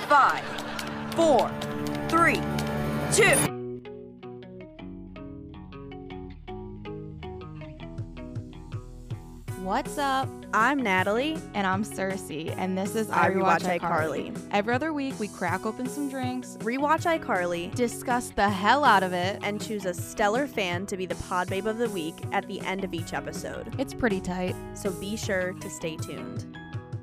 5, 4, 3, 2. What's up? I'm Natalie. And I'm Cersei, and this is I I Rewatch Rewatch iCarly. iCarly. Every other week, we crack open some drinks, Rewatch iCarly, discuss the hell out of it, and choose a stellar fan to be the pod babe of the week at the end of each episode. it's pretty tight. So be sure to stay tuned.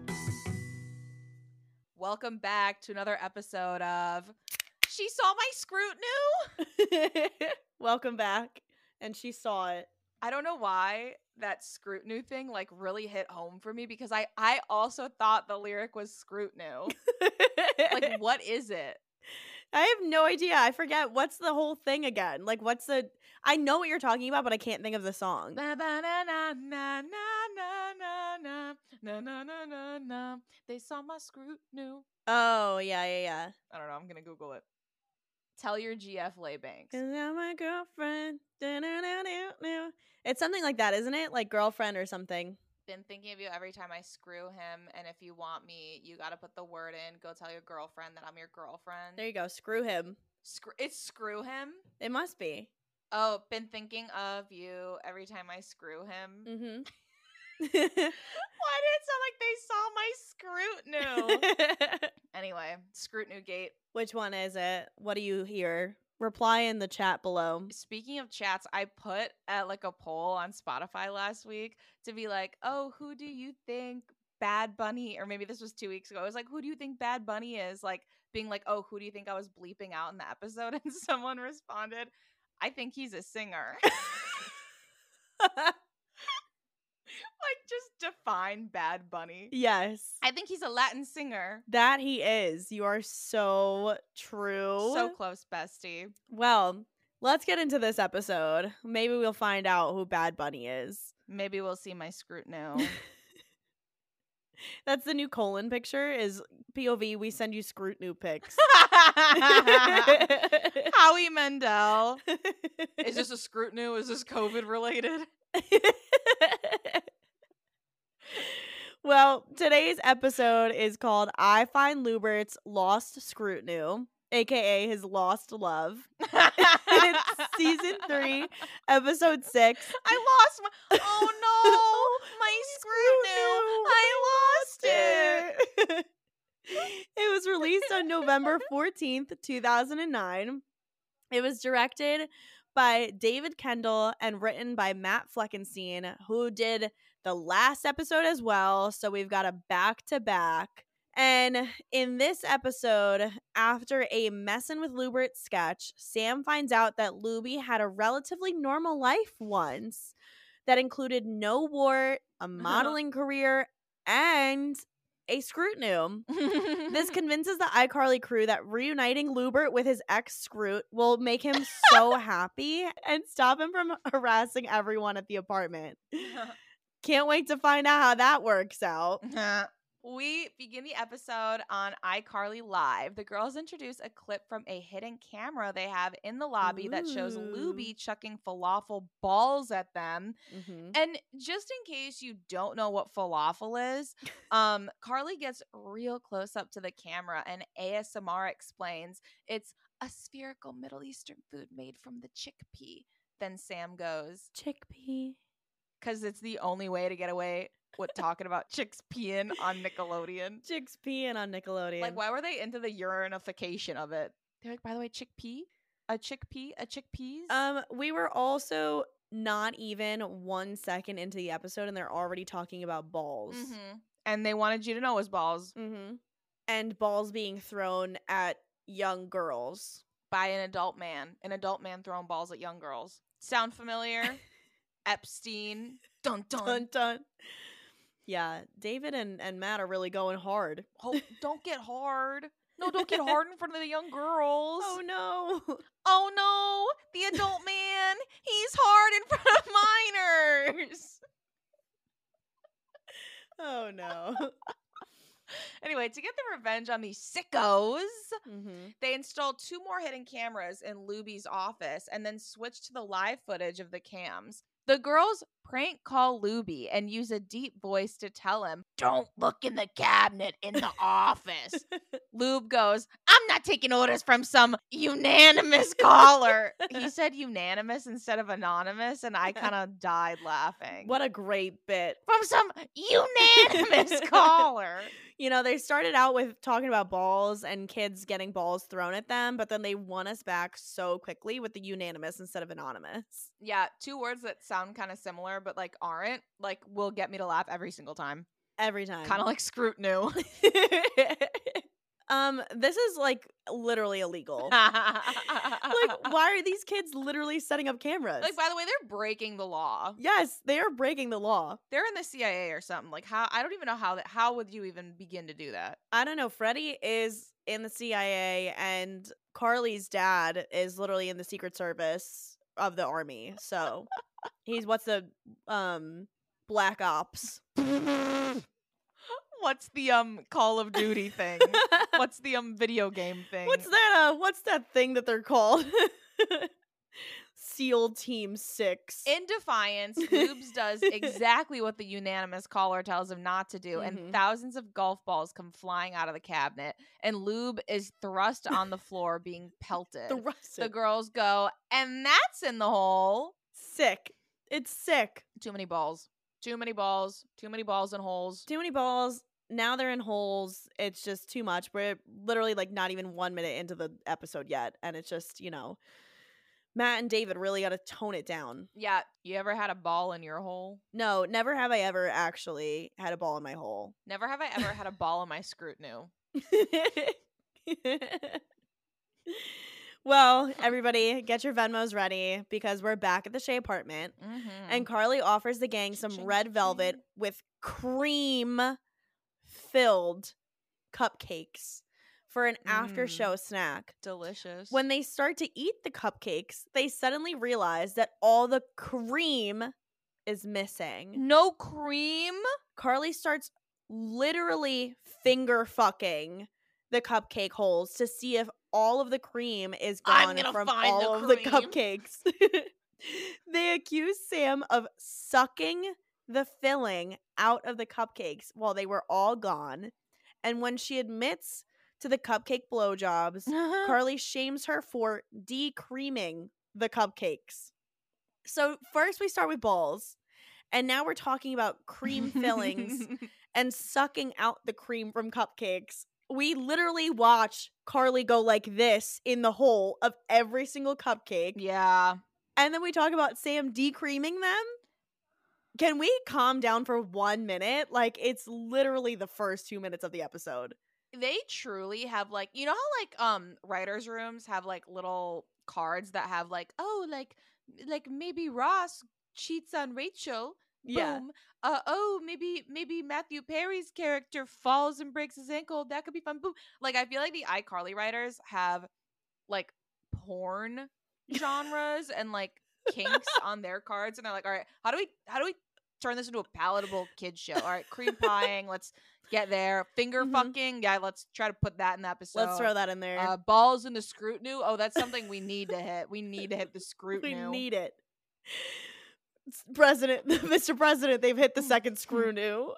Welcome back to another episode of She Saw My Scrutiny. Welcome back. And she saw it. I don't know why that scrutiny thing like really hit home for me because I also thought the lyric was scrutiny. Like, what is it? I have no idea. I forget. What's the whole thing again? Like, what's the... I know what you're talking about, but I can't think of the song. Na na na na na na na na na na na na na. They saw my scrutiny. Oh, yeah. I don't know. I'm gonna Google it. Tell your GF Laybanks. Cause I'm my girlfriend. Da-na-na-na-na. It's something like that, isn't it? Like girlfriend or something. Been thinking of you every time I screw him, and if you want me, you gotta put the word in. Go tell your girlfriend that I'm your girlfriend. There you go. Screw him. It's screw him. It must be. Oh, been thinking of you every time I screw him. Mm-hmm. Why did it sound like they saw my scrutiny? Anyway, scrutiny gate. Which one is it? What do you hear? Reply in the chat below. Speaking of chats, I put like a poll on Spotify last week to be like, oh, who do you think Bad Bunny, or maybe this was 2 weeks ago, I was like, who do you think Bad Bunny is? Like being like, oh, who do you think I was bleeping out in the episode? And someone responded, I think he's a singer. Like, just define Bad Bunny. Yes. I think he's a Latin singer. That he is. You are so true. So close, bestie. Well, let's get into this episode. Maybe we'll find out who Bad Bunny is. Maybe we'll see my scrutiny. That's the new colon picture is POV, we send you scrutiny pics. Howie Mandel. Is this a scrutiny? Is this COVID related? Well, today's episode is called I Find Lubert's Lost Scrutiny, aka his lost love. It's season 3, episode 6. I lost my. Oh no, my scrutiny! I lost it. It was released on November 14th, 2009. It was directed by David Kendall and written by Matt Fleckenstein, who did the last episode as well. So we've got a back-to-back. And in this episode, after a Messin' with Lubert sketch, Sam finds out that Luby had a relatively normal life once that included no wart, a modeling career, and a scrutiny. This convinces the iCarly crew that reuniting Lubert with his ex Scroot will make him so happy and stop him from harassing everyone at the apartment. Can't wait to find out how that works out. We begin the episode on iCarly Live. The girls introduce a clip from a hidden camera they have in the lobby that shows Luby chucking falafel balls at them. Mm-hmm. And just in case you don't know what falafel is, Carly gets real close up to the camera and ASMR explains it's a spherical Middle Eastern food made from the chickpea. Then Sam goes, Chickpea. because it's the only way to get away with talking about chicks peeing on Nickelodeon. Chicks peeing on Nickelodeon. Like, why were they into the urinification of it? They're like, by the way, chickpea? A chickpea? A chickpeas? We were also not even 1 second into the episode and they're already talking about balls. Mm-hmm. And they wanted you to know it was balls. Mm-hmm. And balls being thrown at young girls. By an adult man. An adult man throwing balls at young girls. Sound familiar? Epstein. Dun dun. Dun dun. Yeah, David and Matt are really going hard. Oh, don't get hard. No, don't get hard in front of the young girls. Oh no. Oh no, the adult man, he's hard in front of minors. Oh no. Anyway, to get the revenge on these sickos, Mm-hmm. they installed 2 more hidden cameras in Luby's office and then switched to the live footage of the cams. The girls prank call Luby and use a deep voice to tell him, "Don't look in the cabinet in the office." Lube goes, "I'm not taking orders from some unanimous caller." He said unanimous instead of anonymous, and I kind of died laughing. What a great bit. From some unanimous caller. You know, they started out with talking about balls and kids getting balls thrown at them, but then they won us back so quickly with the unanimous instead of anonymous. Yeah, two words that sound kind of similar, but like aren't, like will get me to laugh every single time. Every time. Kind of like scrutiny. This is like literally illegal. Like, why are these kids literally setting up cameras? Like, by the way, they're breaking the law. Yes, they are breaking the law. They're in the CIA or something. Like, how? I don't even know how would you even begin to do that? I don't know. Freddie is in the CIA, and Carly's dad is literally in the Secret Service of the Army. So he's Black Ops. What's the Call of Duty thing? What's the video game thing? What's that thing that they're called? SEAL Team 6. In defiance, Lubes does exactly what the unanimous caller tells him not to do, and thousands of golf balls come flying out of the cabinet, and Lube is thrust on the floor being pelted. The girls go, "And that's in the hole." Sick. It's sick. Too many balls. Too many balls. Too many balls and holes. Too many balls. Now they're in holes. It's just too much. We're literally like not even 1 minute into the episode yet, and it's just, you know, Matt and David really got to tone it down. Yeah. You ever had a ball in your hole? No, never have I ever actually had a ball in my hole. Never have I ever had a ball in my scrutiny. Well, everybody, get your Venmos ready because we're back at the Shea apartment. And Carly offers the gang some red velvet with cream-filled cupcakes for an after-show snack. Delicious. When they start to eat the cupcakes, they suddenly realize that all the cream is missing. No cream? Carly starts literally finger fucking the cupcake holes to see if all of the cream is gone from all of the cupcakes. They accuse Sam of sucking the filling out of the cupcakes while they were all gone. And when she admits to the cupcake blowjobs, Carly shames her for decreaming the cupcakes. So first we start with balls, and now we're talking about cream fillings and sucking out the cream from cupcakes. We literally watch Carly go like this in the hole of every single cupcake. Yeah. And then we talk about Sam decreaming them. Can we calm down for 1 minute? Like, it's literally the first 2 minutes of the episode. They truly have, like, you know how, like, writers' rooms have, like, little cards that have, like, oh, like maybe Ross cheats on Rachel. Yeah. Boom. Oh, maybe Matthew Perry's character falls and breaks his ankle. That could be fun. Boom. Like, I feel like the iCarly writers have, like, porn genres and, like, kinks on their cards, and they're like, all right, how do we turn this into a palatable kids show? All right, cream pieing, let's get there. Finger fucking, yeah, let's try to put that in the episode. Let's throw that in there. Balls in the scrutiny. Oh, that's something we need to hit. We need to hit the scrutiny. We need it. Mr. President, they've hit the second screw new.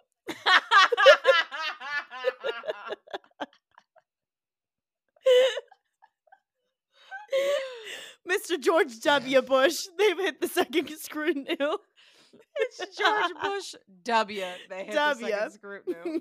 Mr. George W. Bush, they've hit the second screw new. It's George Bush W. They hit the second screw new.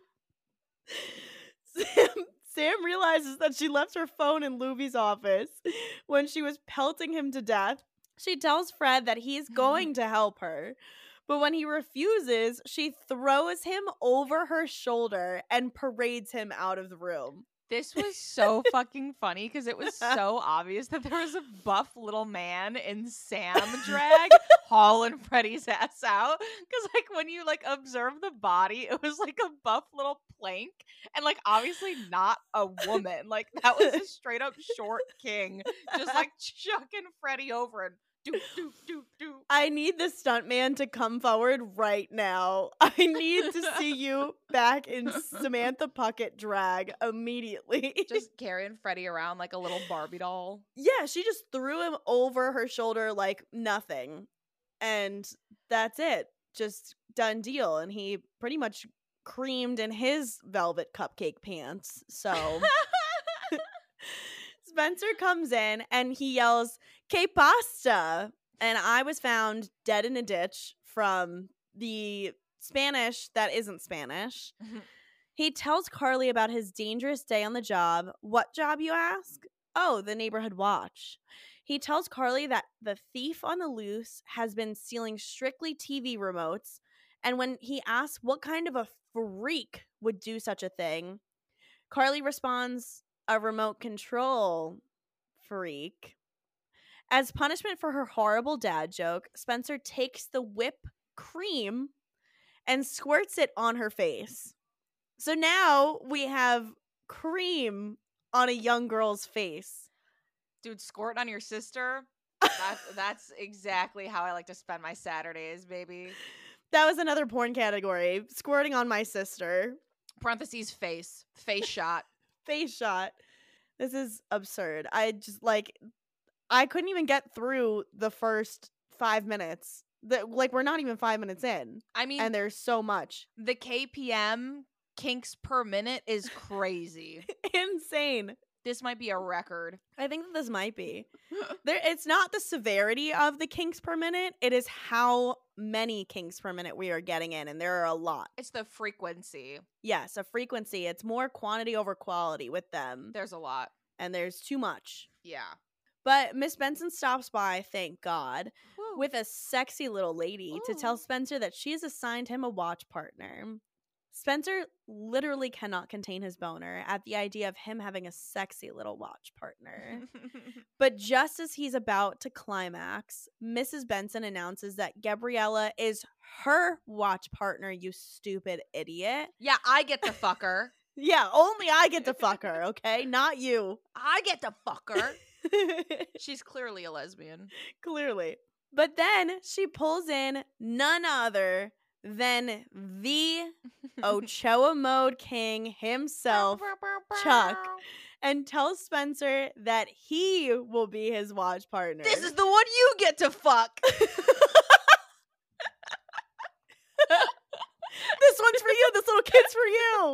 Sam realizes that she left her phone in Luby's office when she was pelting him to death. She tells Fred that he's going to help her, but when he refuses, she throws him over her shoulder and parades him out of the room. This was so fucking funny because it was so obvious that there was a buff little man in Sam drag hauling Freddie's ass out. Because, like, when you, like, observe the body, it was like a buff little plank and, like, obviously not a woman. Like, that was a straight up short king just, like, chucking Freddie over and do. I need the stuntman to come forward right now. I need to see you back in Samantha Puckett drag immediately. Just carrying Freddie around like a little Barbie doll. Yeah, she just threw him over her shoulder like nothing. and that's it. Just done deal. And he pretty much creamed in his velvet cupcake pants. So Spencer comes in and he yells, "Que pasta?" And I was found dead in a ditch from the Spanish that isn't Spanish. He tells Carly about his dangerous day on the job. What job, you ask? Oh, the neighborhood watch. He tells Carly that the thief on the loose has been stealing strictly TV remotes. And when he asks what kind of a freak would do such a thing, Carly responds, "A remote control freak." As punishment for her horrible dad joke, Spencer takes the whip cream and squirts it on her face. So now we have cream on a young girl's face. Dude, squirt on your sister. That's exactly how I like to spend my Saturdays, baby. That was another porn category. Squirting on my sister. Parentheses face shot. Face shot. This is absurd. I just I couldn't even get through the first 5 minutes. We're not even 5 minutes in. I mean, And there's so much. the KPM kinks per minute is crazy. Insane. This might be a record. I think that this might be. It's not the severity of the kinks per minute. It is how many kinks per minute we are getting in. And there are a lot. It's the frequency. Yes, a frequency. It's more quantity over quality with them. There's a lot. And there's too much. Yeah. But Miss Benson stops by, thank God, Woo. with a sexy little lady to tell Ooh. Spencer that she has assigned him a watch partner. Spencer literally cannot contain his boner at the idea of him having a sexy little watch partner. But just as he's about to climax, Mrs. Benson announces that Gabriella is her watch partner, you stupid idiot. Yeah, I get to fuck her. Yeah, only I get to fuck her, okay? Not you. I get to fuck her. She's clearly a lesbian. Clearly. But then she pulls in none other than the Ochoa Mode King himself, Chuck, and tells Spencer that he will be his watch partner. This is the one you get to fuck. This one's for you. This little kid's for you.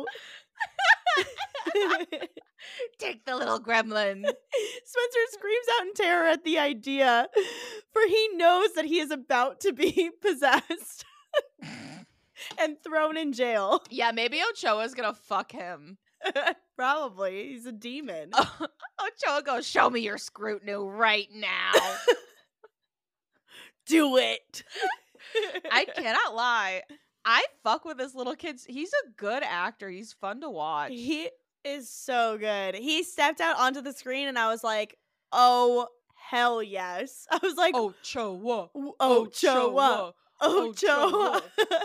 Take the little gremlin. Spencer screams out in terror at the idea, for he knows that he is about to be possessed and thrown in jail. Yeah, maybe Ochoa's gonna fuck him. Probably. He's a demon. Ochoa goes, "Show me your scrutiny right now." Do it. I cannot lie. I fuck with this little kid. He's a good actor. He's fun to watch. He is so good. He stepped out onto the screen and I was like, oh, hell yes. I was like, Ochoa. Ochoa. Ochoa. Ochoa.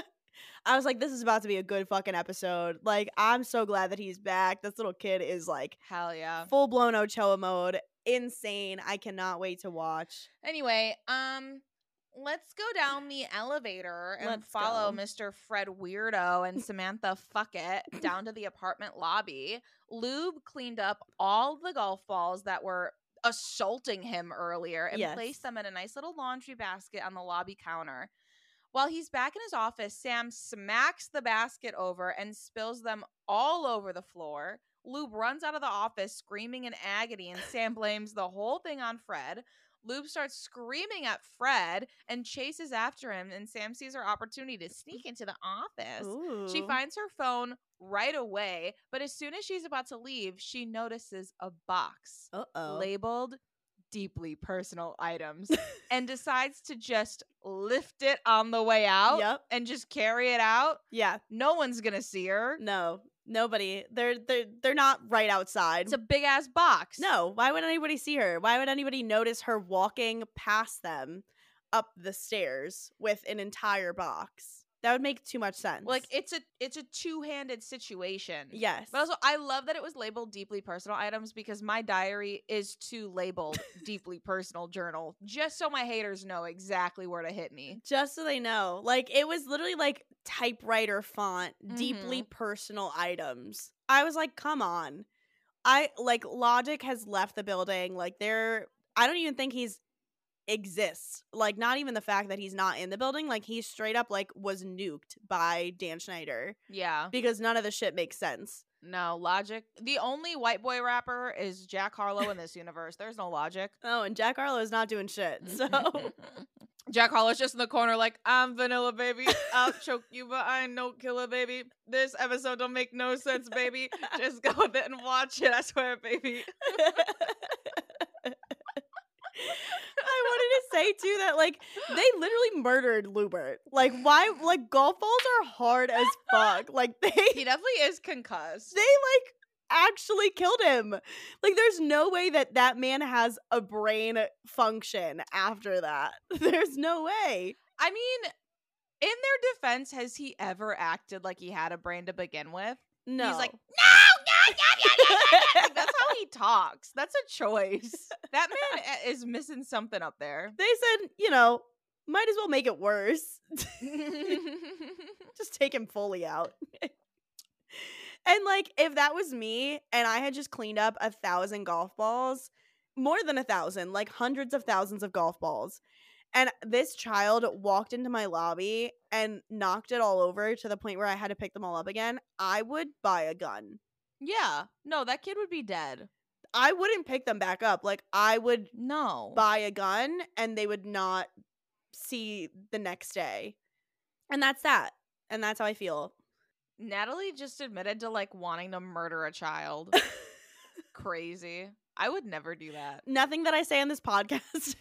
I was like, this is about to be a good fucking episode. Like, I'm so glad that he's back. This little kid is like Hell yeah. full-blown Ochoa mode. Insane. I cannot wait to watch. Anyway, let's go down the elevator and Let's follow go. Mr. Fred Weirdo and Samantha Fuckett down to the apartment lobby. Lube cleaned up all the golf balls that were assaulting him earlier and Yes. placed them in a nice little laundry basket on the lobby counter. While he's back in his office, Sam smacks the basket over and spills them all over the floor. Lube runs out of the office screaming in agony, and Sam blames the whole thing on Fred. Lube starts screaming at Fred and chases after him, and Sam sees her opportunity to sneak into the office. She Ooh. finds her phone right away, but as soon as she's about to leave, she notices a box Uh-oh. labeled deeply personal items and decides to just lift it on the way out Yep. and just carry it out. Yeah. No one's gonna see her. No. Nobody. They're not right outside. It's a big ass box. No, why would anybody see her? Why would anybody notice her walking past them up the stairs with an entire box? That would make too much sense. Like it's a two-handed situation. yes. But also I love that it was labeled deeply personal items because my diary is too labeled deeply personal journal just so my haters know exactly where to hit me. Just so they know. Like it was literally like typewriter font, deeply Mhm. personal items. I was like, come on. Logic has left the building. Like I don't even think he's exists. Like, not even the fact that he's not in the building. Like, he straight up, like, was nuked by Dan Schneider Yeah. because none of the shit makes sense. No logic. The only white boy rapper is Jack Harlow in this universe. There's no logic. Oh, and Jack Harlow is not doing shit. So, Jack Harlow's just in the corner like, I'm vanilla, baby. I'll choke you, but I ain't no killer, baby. This episode don't make no sense, baby. Just go with it and watch it. I swear, baby. I wanted to say too that like they literally murdered Lubert. Like, why? Like, golf balls are hard as fuck. Like, He definitely is concussed. they like actually killed him. Like, there's no way that that man has a brain function after that. There's no way. I mean, in their defense, has he ever acted like he had a brain to begin with? No. He's like, no. Like, that's how he talks. That's a choice. That man is missing something up there. They said, you know, might as well make it worse. Just take him fully out. And like, if that was me and I had just cleaned up 1,000 golf balls, more than 1,000, like hundreds of thousands of golf balls, and this child walked into my lobby and knocked it all over to the point where I had to pick them all up again, I would buy a gun. Yeah. No, that kid would be dead. I wouldn't pick them back up. Like, I would No. buy a gun and they would not see the next day. And that's that. And that's how I feel. Natalie just admitted to like wanting to murder a child. Crazy. I would never do that. Nothing that I say on this podcast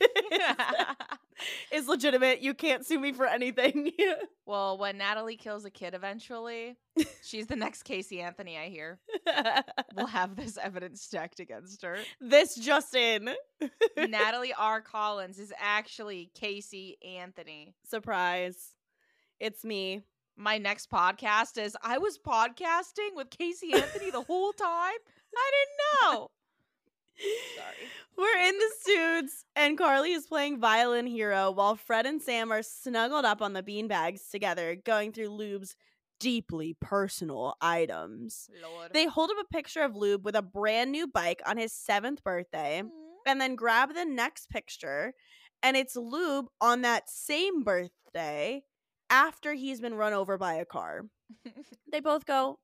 is legitimate. You can't sue me for anything. Well, when Natalie kills a kid eventually, she's the next Casey Anthony, I hear. We'll have this evidence stacked against her. This Justin. Natalie R. Collins is actually Casey Anthony. Surprise. It's me. My next podcast is I was podcasting with Casey Anthony the whole time? I didn't know. Sorry. We're in the suits, and Carly is playing Violin Hero while Fred and Sam are snuggled up on the beanbags together, going through Lube's deeply personal items. Lord. They hold up a picture of Lube with a brand new bike on his 7th birthday, and then grab the next picture, and it's Lube on that same birthday after he's been run over by a car. They both go,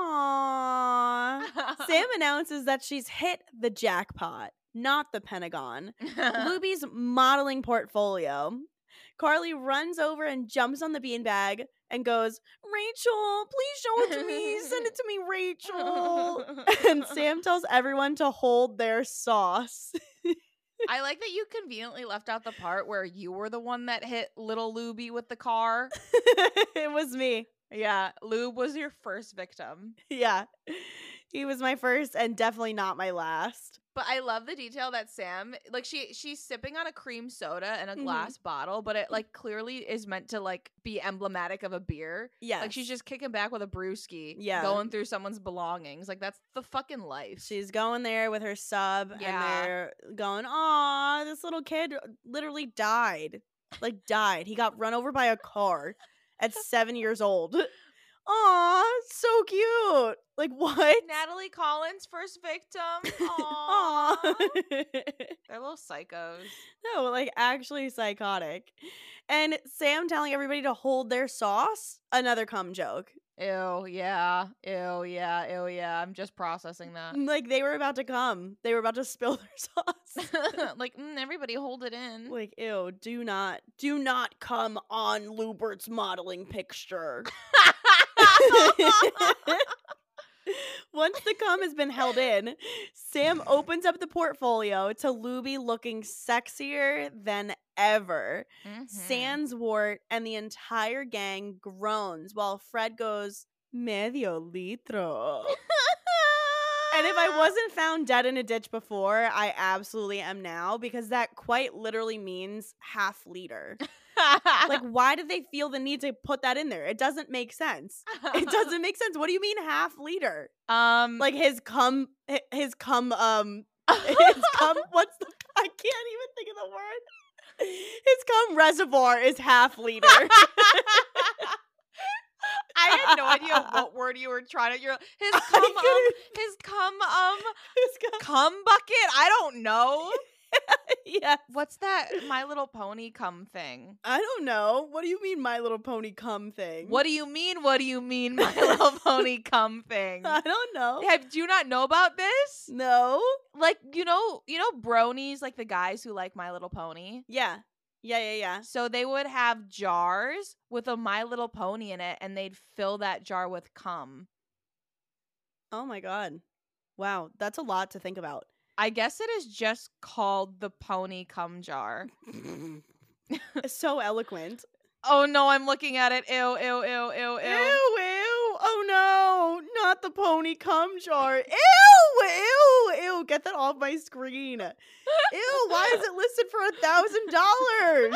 aww. Sam announces that she's hit the jackpot, not the Pentagon. Luby's modeling portfolio. Carly runs over and jumps on the beanbag and goes, Rachel, please show it to me. Send it to me, Rachel. And Sam tells everyone to hold their sauce. I like that you conveniently left out the part where you were the one that hit little Luby with the car. It was me. Yeah, Lube was your first victim. Yeah. He was my first and definitely not my last. But I love the detail that Sam, like she's sipping on a cream soda in a glass bottle, but it like clearly is meant to like be emblematic of a beer. Yeah. Like she's just kicking back with a brewski, Yeah. going through someone's belongings. Like that's the fucking life. She's going there with her sub and Yeah. they're going, aw, this little kid literally died. Like died. He got run over by a car at 7 years old. Aw, so cute. Like what? Natalie Collins, first victim. Aw. Aww. They're little psychos. No, like actually psychotic. And Sam telling everybody to hold their sauce, another cum joke. Ew, yeah. Ew, yeah. Ew, yeah. I'm just processing that. Like they were about to come. They were about to spill their sauce. Like, everybody hold it in. Like, ew, do not come on Lubert's modeling picture. Once the cum has been held in, Sam opens up the portfolio to Luby looking sexier than ever. Sans Wart and the entire gang groans while Fred goes, medio litro. And if I wasn't found dead in a ditch before, I absolutely am now, because that quite literally means half liter. Like, why did they feel the need to put that in there? It doesn't make sense. It doesn't make sense. What do you mean half liter? Like his cum, what's the, I can't even think of the word. His cum reservoir is half liter. I had no idea what word you were trying to. His cum bucket. I don't know. Yes. What's that My Little Pony cum thing? I don't know. What do you mean My Little Pony cum thing? What do you mean? What do you mean My Little Pony cum thing? I don't know. Do you not know about this? No. Like, you know bronies, like the guys who like My Little Pony? Yeah. Yeah. So they would have jars with a My Little Pony in it, and they'd fill that jar with cum. Oh my God. Wow. That's a lot to think about. I guess it is just called the pony cum jar. So eloquent. Oh no, I'm looking at it. Ew, ew, ew, ew, ew. Ew. Oh no. Not the pony cum jar. Ew. Get that off my screen. Ew. Why is it listed for $1,000?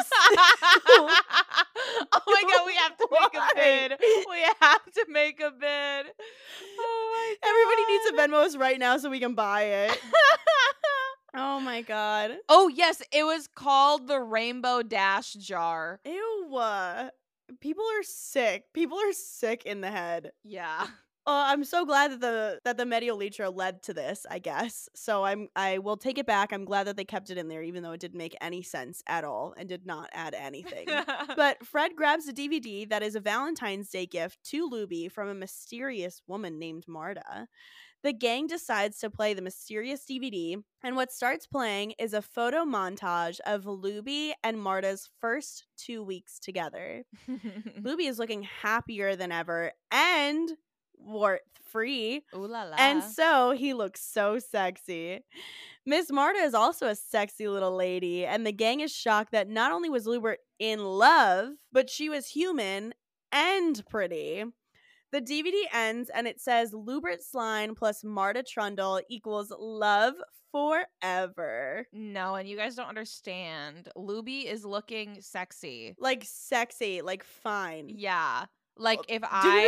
Oh my God, we have to make a Why? bid. We have to make a bid. Oh my God. Everybody needs a Venmo us right now so we can buy it. Oh my God. Oh yes, it was called the Rainbow Dash jar. Ew. People are sick. People are sick in the head. Yeah. I'm so glad that the Medio Litro led to this, I guess. So I will take it back. I'm glad that they kept it in there, even though it didn't make any sense at all and did not add anything. But Fred grabs a DVD that is a Valentine's Day gift to Luby from a mysterious woman named Marta. The gang decides to play the mysterious DVD, and what starts playing is a photo montage of Luby and Marta's first 2 weeks together. Luby is looking happier than ever and wart-free. Ooh la la. And so he looks so sexy. Miss Marta is also a sexy little lady, and the gang is shocked that not only was Lubert in love, but she was human and pretty. The DVD ends and it says Lubert Sline plus Marta Trundle equals love forever. No, and you guys don't understand. Luby is looking sexy. Like sexy, like fine. Yeah. Like if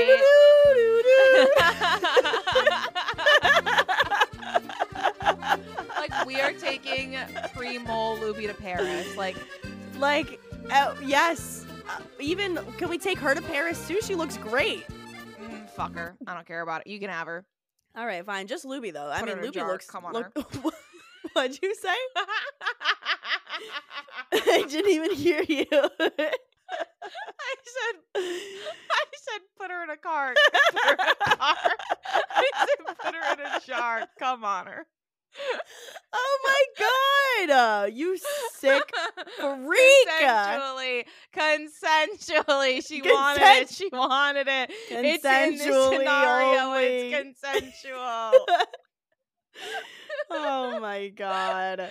like we are taking pre-mole Luby to Paris. Like yes. Even can we take her to Paris too? She looks great. Fuck her. I don't care about it. You can have her. All right, fine. Just Luby though. Put her in a Luby jar. looks. Come on her. What'd you say? I didn't even hear you. I said put her in a car. Put her in a car. I said put her in a jar. Come on her. Oh my God! You sick freak! Consensually, she wanted it. She wanted it. It's in this scenario. Only. It's consensual. Oh my God.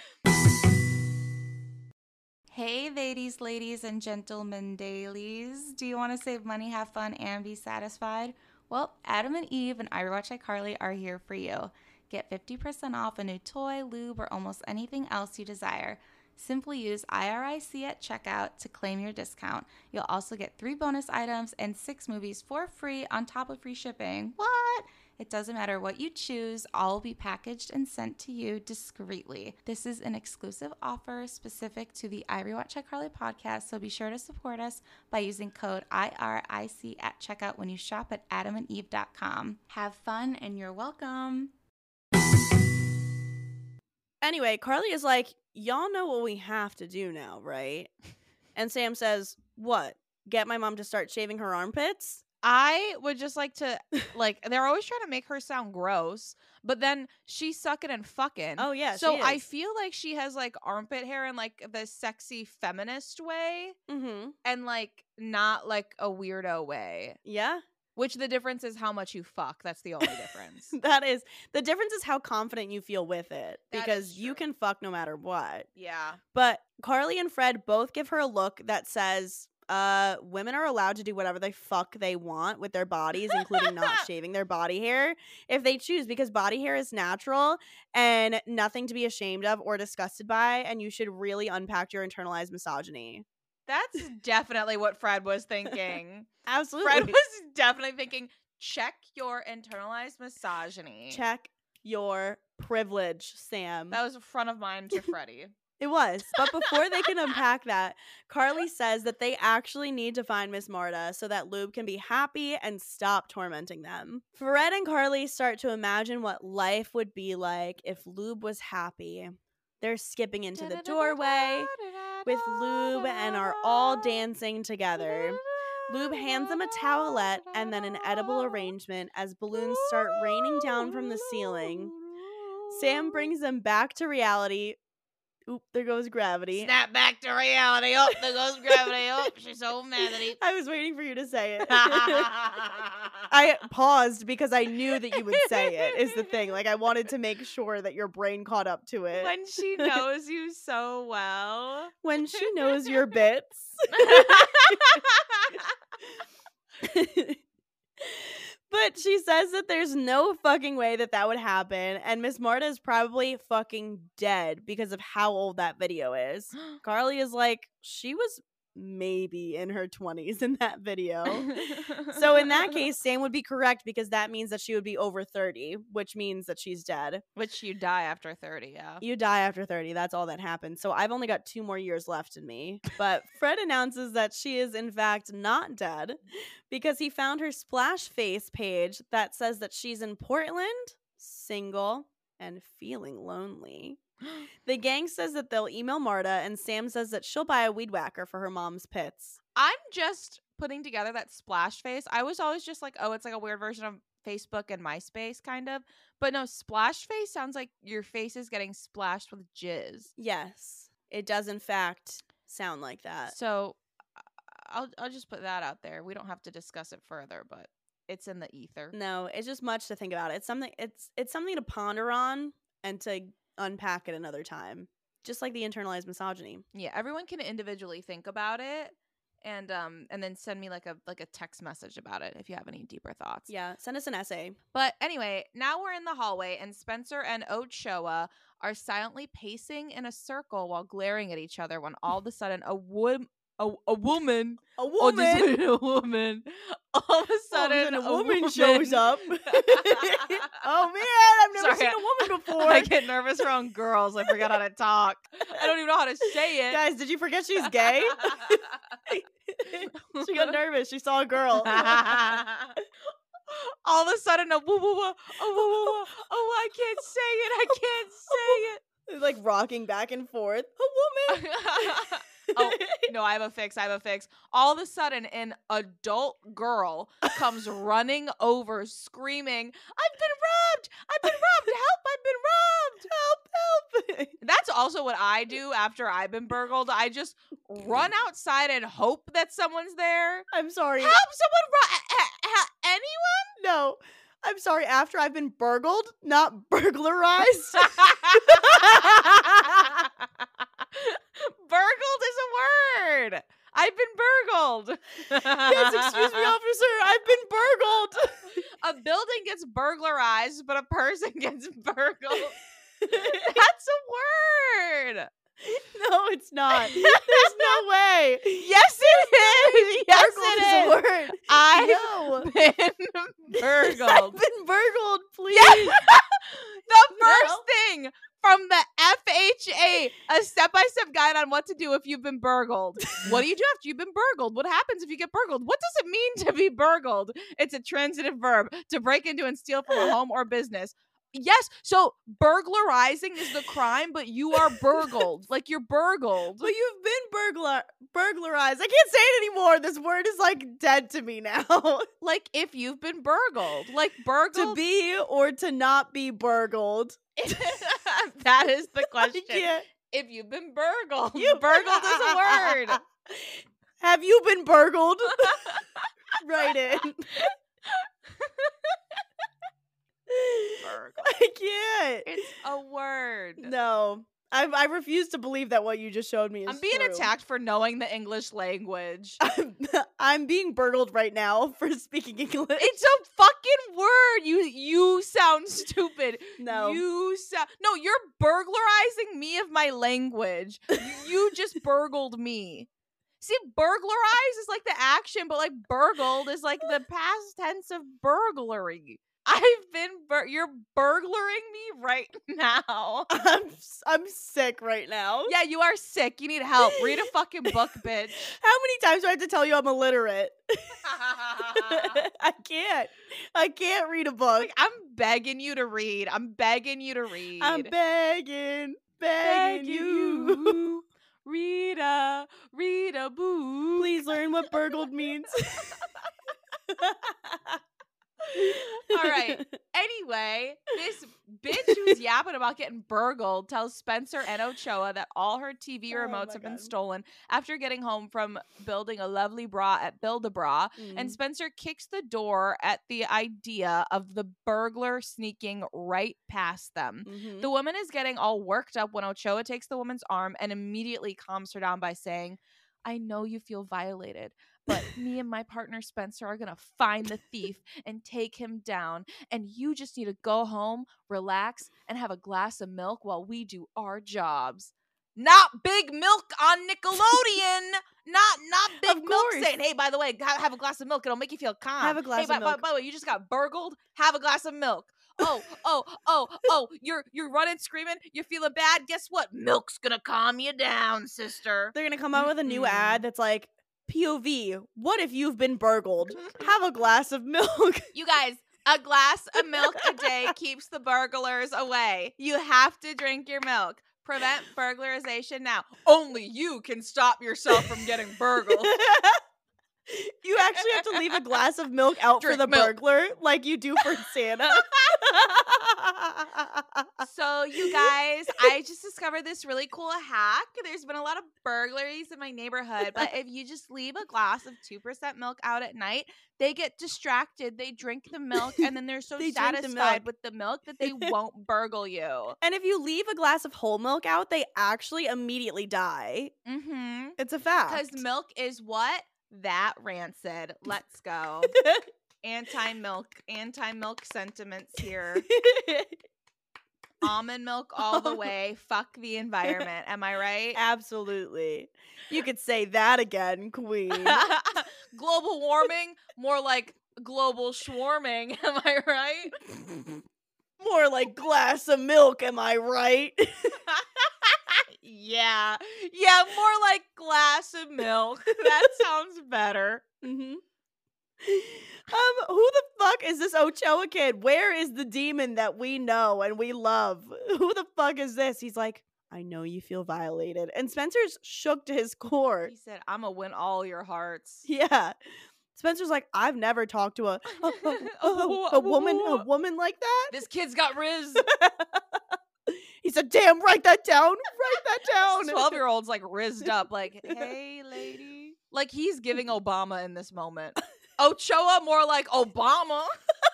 Hey, ladies, and gentlemen, dailies. Do you want to save money, have fun, and be satisfied? Well, Adam and Eve and I Rewatch iCarly are here for you. Get 50% off a new toy, lube, or almost anything else you desire. Simply use IRIC at checkout to claim your discount. You'll also get 3 bonus items and 6 movies for free on top of free shipping. What? It doesn't matter what you choose, all will be packaged and sent to you discreetly. This is an exclusive offer specific to the I Rewatch iCarly podcast, so be sure to support us by using code IRIC at checkout when you shop at adamandeve.com. Have fun and you're welcome. Anyway, Carly is like, y'all know what we have to do now, right? And Sam says, what? Get my mom to start shaving her armpits? I would just like to, they're always trying to make her sound gross, but then she's sucking and fucking. Oh, yeah, so she is. I feel like she has, armpit hair in, the sexy feminist way, Mm-hmm. and, not, a weirdo way. Yeah? Which the difference is how much you fuck. That's the only difference. That is. The difference is how confident you feel with it. That Because is you true. can fuck no matter what. Yeah. But Carly and Fred both give her a look that says, women are allowed to do whatever the fuck they want with their bodies, including not shaving their body hair if they choose, because body hair is natural and nothing to be ashamed of or disgusted by, and you should really unpack your internalized misogyny. That's definitely what Fred was thinking. Absolutely. Fred was definitely thinking, check your internalized misogyny. Check your privilege, Sam. That was front of mind to Freddie. It was. But before they can unpack that, Carly says that they actually need to find Miss Marta so that Lube can be happy and stop tormenting them. Fred and Carly start to imagine what life would be like if Lube was happy. They're skipping into the doorway with Lube and are all dancing together. Lube hands them a towelette and then an edible arrangement as balloons start raining down from the ceiling. Sam brings them back to reality. Oop, there goes gravity. Snap back to reality. Oh, there goes gravity. Oh, she's so mad at him. I was waiting for you to say it. I paused because I knew that you would say it, is the thing. Like, I wanted to make sure that your brain caught up to it. When she knows you so well. When she knows your bits. But she says that there's no fucking way that would happen, and Miss Marta is probably fucking dead because of how old that video is. Carly is like, she was maybe in her 20s in that video. So in that case, Sam would be correct because that means that she would be over 30, which means that she's dead. Which you die after 30, yeah. You die after 30. That's all that happens. So I've only got 2 more years left in me. But Fred announces that she is in fact not dead because he found her Splash Face page that says that she's in Portland, single, and feeling lonely. The gang says that they'll email Marta, and Sam says that she'll buy a weed whacker for her mom's pits. I'm just putting together that Splash Face. I was always just like, oh, it's like a weird version of Facebook and MySpace, kind of. But no, Splash Face sounds like your face is getting splashed with jizz. Yes, it does in fact sound like that. So I'll just put that out there. We don't have to discuss it further, but it's in the ether. No, it's just much to think about. It's something to ponder on and to unpack it another time, just like the internalized misogyny. Yeah, everyone can individually think about it and then send me like a text message about it if you have any deeper thoughts. Yeah, send us an essay. But anyway, now we're in the hallway and Spencer and Ochoa are silently pacing in a circle while glaring at each other when all of a sudden a woman all of a sudden a woman shows up. Oh man, I've never seen a woman before. I get nervous around girls. I forgot how to talk. I don't even know how to say it. Guys, did you forget she's gay? She got nervous. She saw a girl. All of a sudden, I can't say it. I can't say it. Like rocking back and forth. A woman. Oh, no, I have a fix. All of a sudden, an adult girl comes running over, screaming, I've been robbed! Help, I've been robbed! Help! That's also what I do after I've been burgled. I just run outside and hope that someone's there. I'm sorry. Help, someone anyone? No. I'm sorry, after I've been burgled, not burglarized. Burgled is a word. I've been burgled. Yes, excuse me, officer. I've been burgled. A building gets burglarized, but a person gets burgled. That's a word. No, it's not. There's no way. Yes, it is. Yes, Burgled it is is. a word. I've been burgled. I've been burgled, please. Yes. The first thing from the FHA, a step-by-step guide on what to do if you've been burgled. What do you do after you've been burgled? What happens if you get burgled? What does it mean to be burgled? It's a transitive verb, to break into and steal from a home or business. Yes, so burglarizing is the crime, but you are burgled. Like, you're burgled. But you've been burglarized. I can't say it anymore. This word is like dead to me now. Like, if you've been burgled. Like, burgled. To be or to not be burgled. That is the question. I can't. If you've been burgled. Burgled is a word. Have you been burgled? Write in. Burgled. I can't. It's a word. No. I refuse to believe that what you just showed me is I'm being true. attacked for knowing the English language. I'm being burgled right now for speaking English. It's a fucking word. You sound stupid. No. No, you're burglarizing me of my language. You just burgled me. See, burglarize is like the action, but like burgled is like the past tense of burglary. You're burglaring me right now. I'm sick right now. Yeah, you are sick. You need help. Read a fucking book, bitch. How many times do I have to tell you I'm illiterate? I can't read a book. Like, I'm begging you to read. I'm begging. begging you. Rita, boo. Please learn what burgled means. All right. Anyway, this bitch who's yapping about getting burgled tells Spencer and Ochoa that all her TV remotes have been stolen after getting home from building a lovely bra at Build-A-Bra. And Spencer kicks the door at the idea of the burglar sneaking right past them. The woman is getting all worked up when Ochoa takes the woman's arm and immediately calms her down by saying, I know you feel violated, but me and my partner Spencer are going to find the thief and take him down. And you just need to go home, relax, and have a glass of milk while we do our jobs. Not Big Milk on Nickelodeon. Not Big Milk saying, hey, by the way, have a glass of milk. It'll make you feel calm. Have a glass of milk. By the way, you just got burgled. Have a glass of milk. Oh, you're running, screaming, you're feeling bad. Guess what? Milk's gonna calm you down, sister. They're gonna come out with a new ad that's like, POV, what if you've been burgled? Have a glass of milk. You guys, a glass of milk a day keeps the burglars away. You have to drink your milk. Prevent burglarization now. Only you can stop yourself from getting burgled. You actually have to leave a glass of milk out for the burglar like you do for Santa. So, you guys, I just discovered this really cool hack. There's been a lot of burglaries in my neighborhood, but if you just leave a glass of 2% milk out at night, they get distracted. They drink the milk, and then they're so satisfied with the milk that they won't burgle you. And if you leave a glass of whole milk out, they actually immediately die. It's a fact. Because milk is what? That rancid. Let's go. Anti-milk sentiments here. Almond milk all the way. Fuck the environment. Am I right? Absolutely. You could say that again, queen. Global warming, more like global schwarming. Am I right? More like glass of milk. Am I right? Yeah, more like glass of milk. That sounds better. Who the fuck is this Ochoa kid? Where is the demon that we know and we love? Who the fuck is this? He's like, I know you feel violated. And Spencer's shook to his core. He said, I'm gonna win all your hearts. Yeah. Spencer's like, I've never talked to a woman like that. This kid's got riz. He said, damn, write that down. Write that down. 12-year-old's like rizzed up, like, hey, lady. Like he's giving Obama in this moment. Ochoa more like Obama.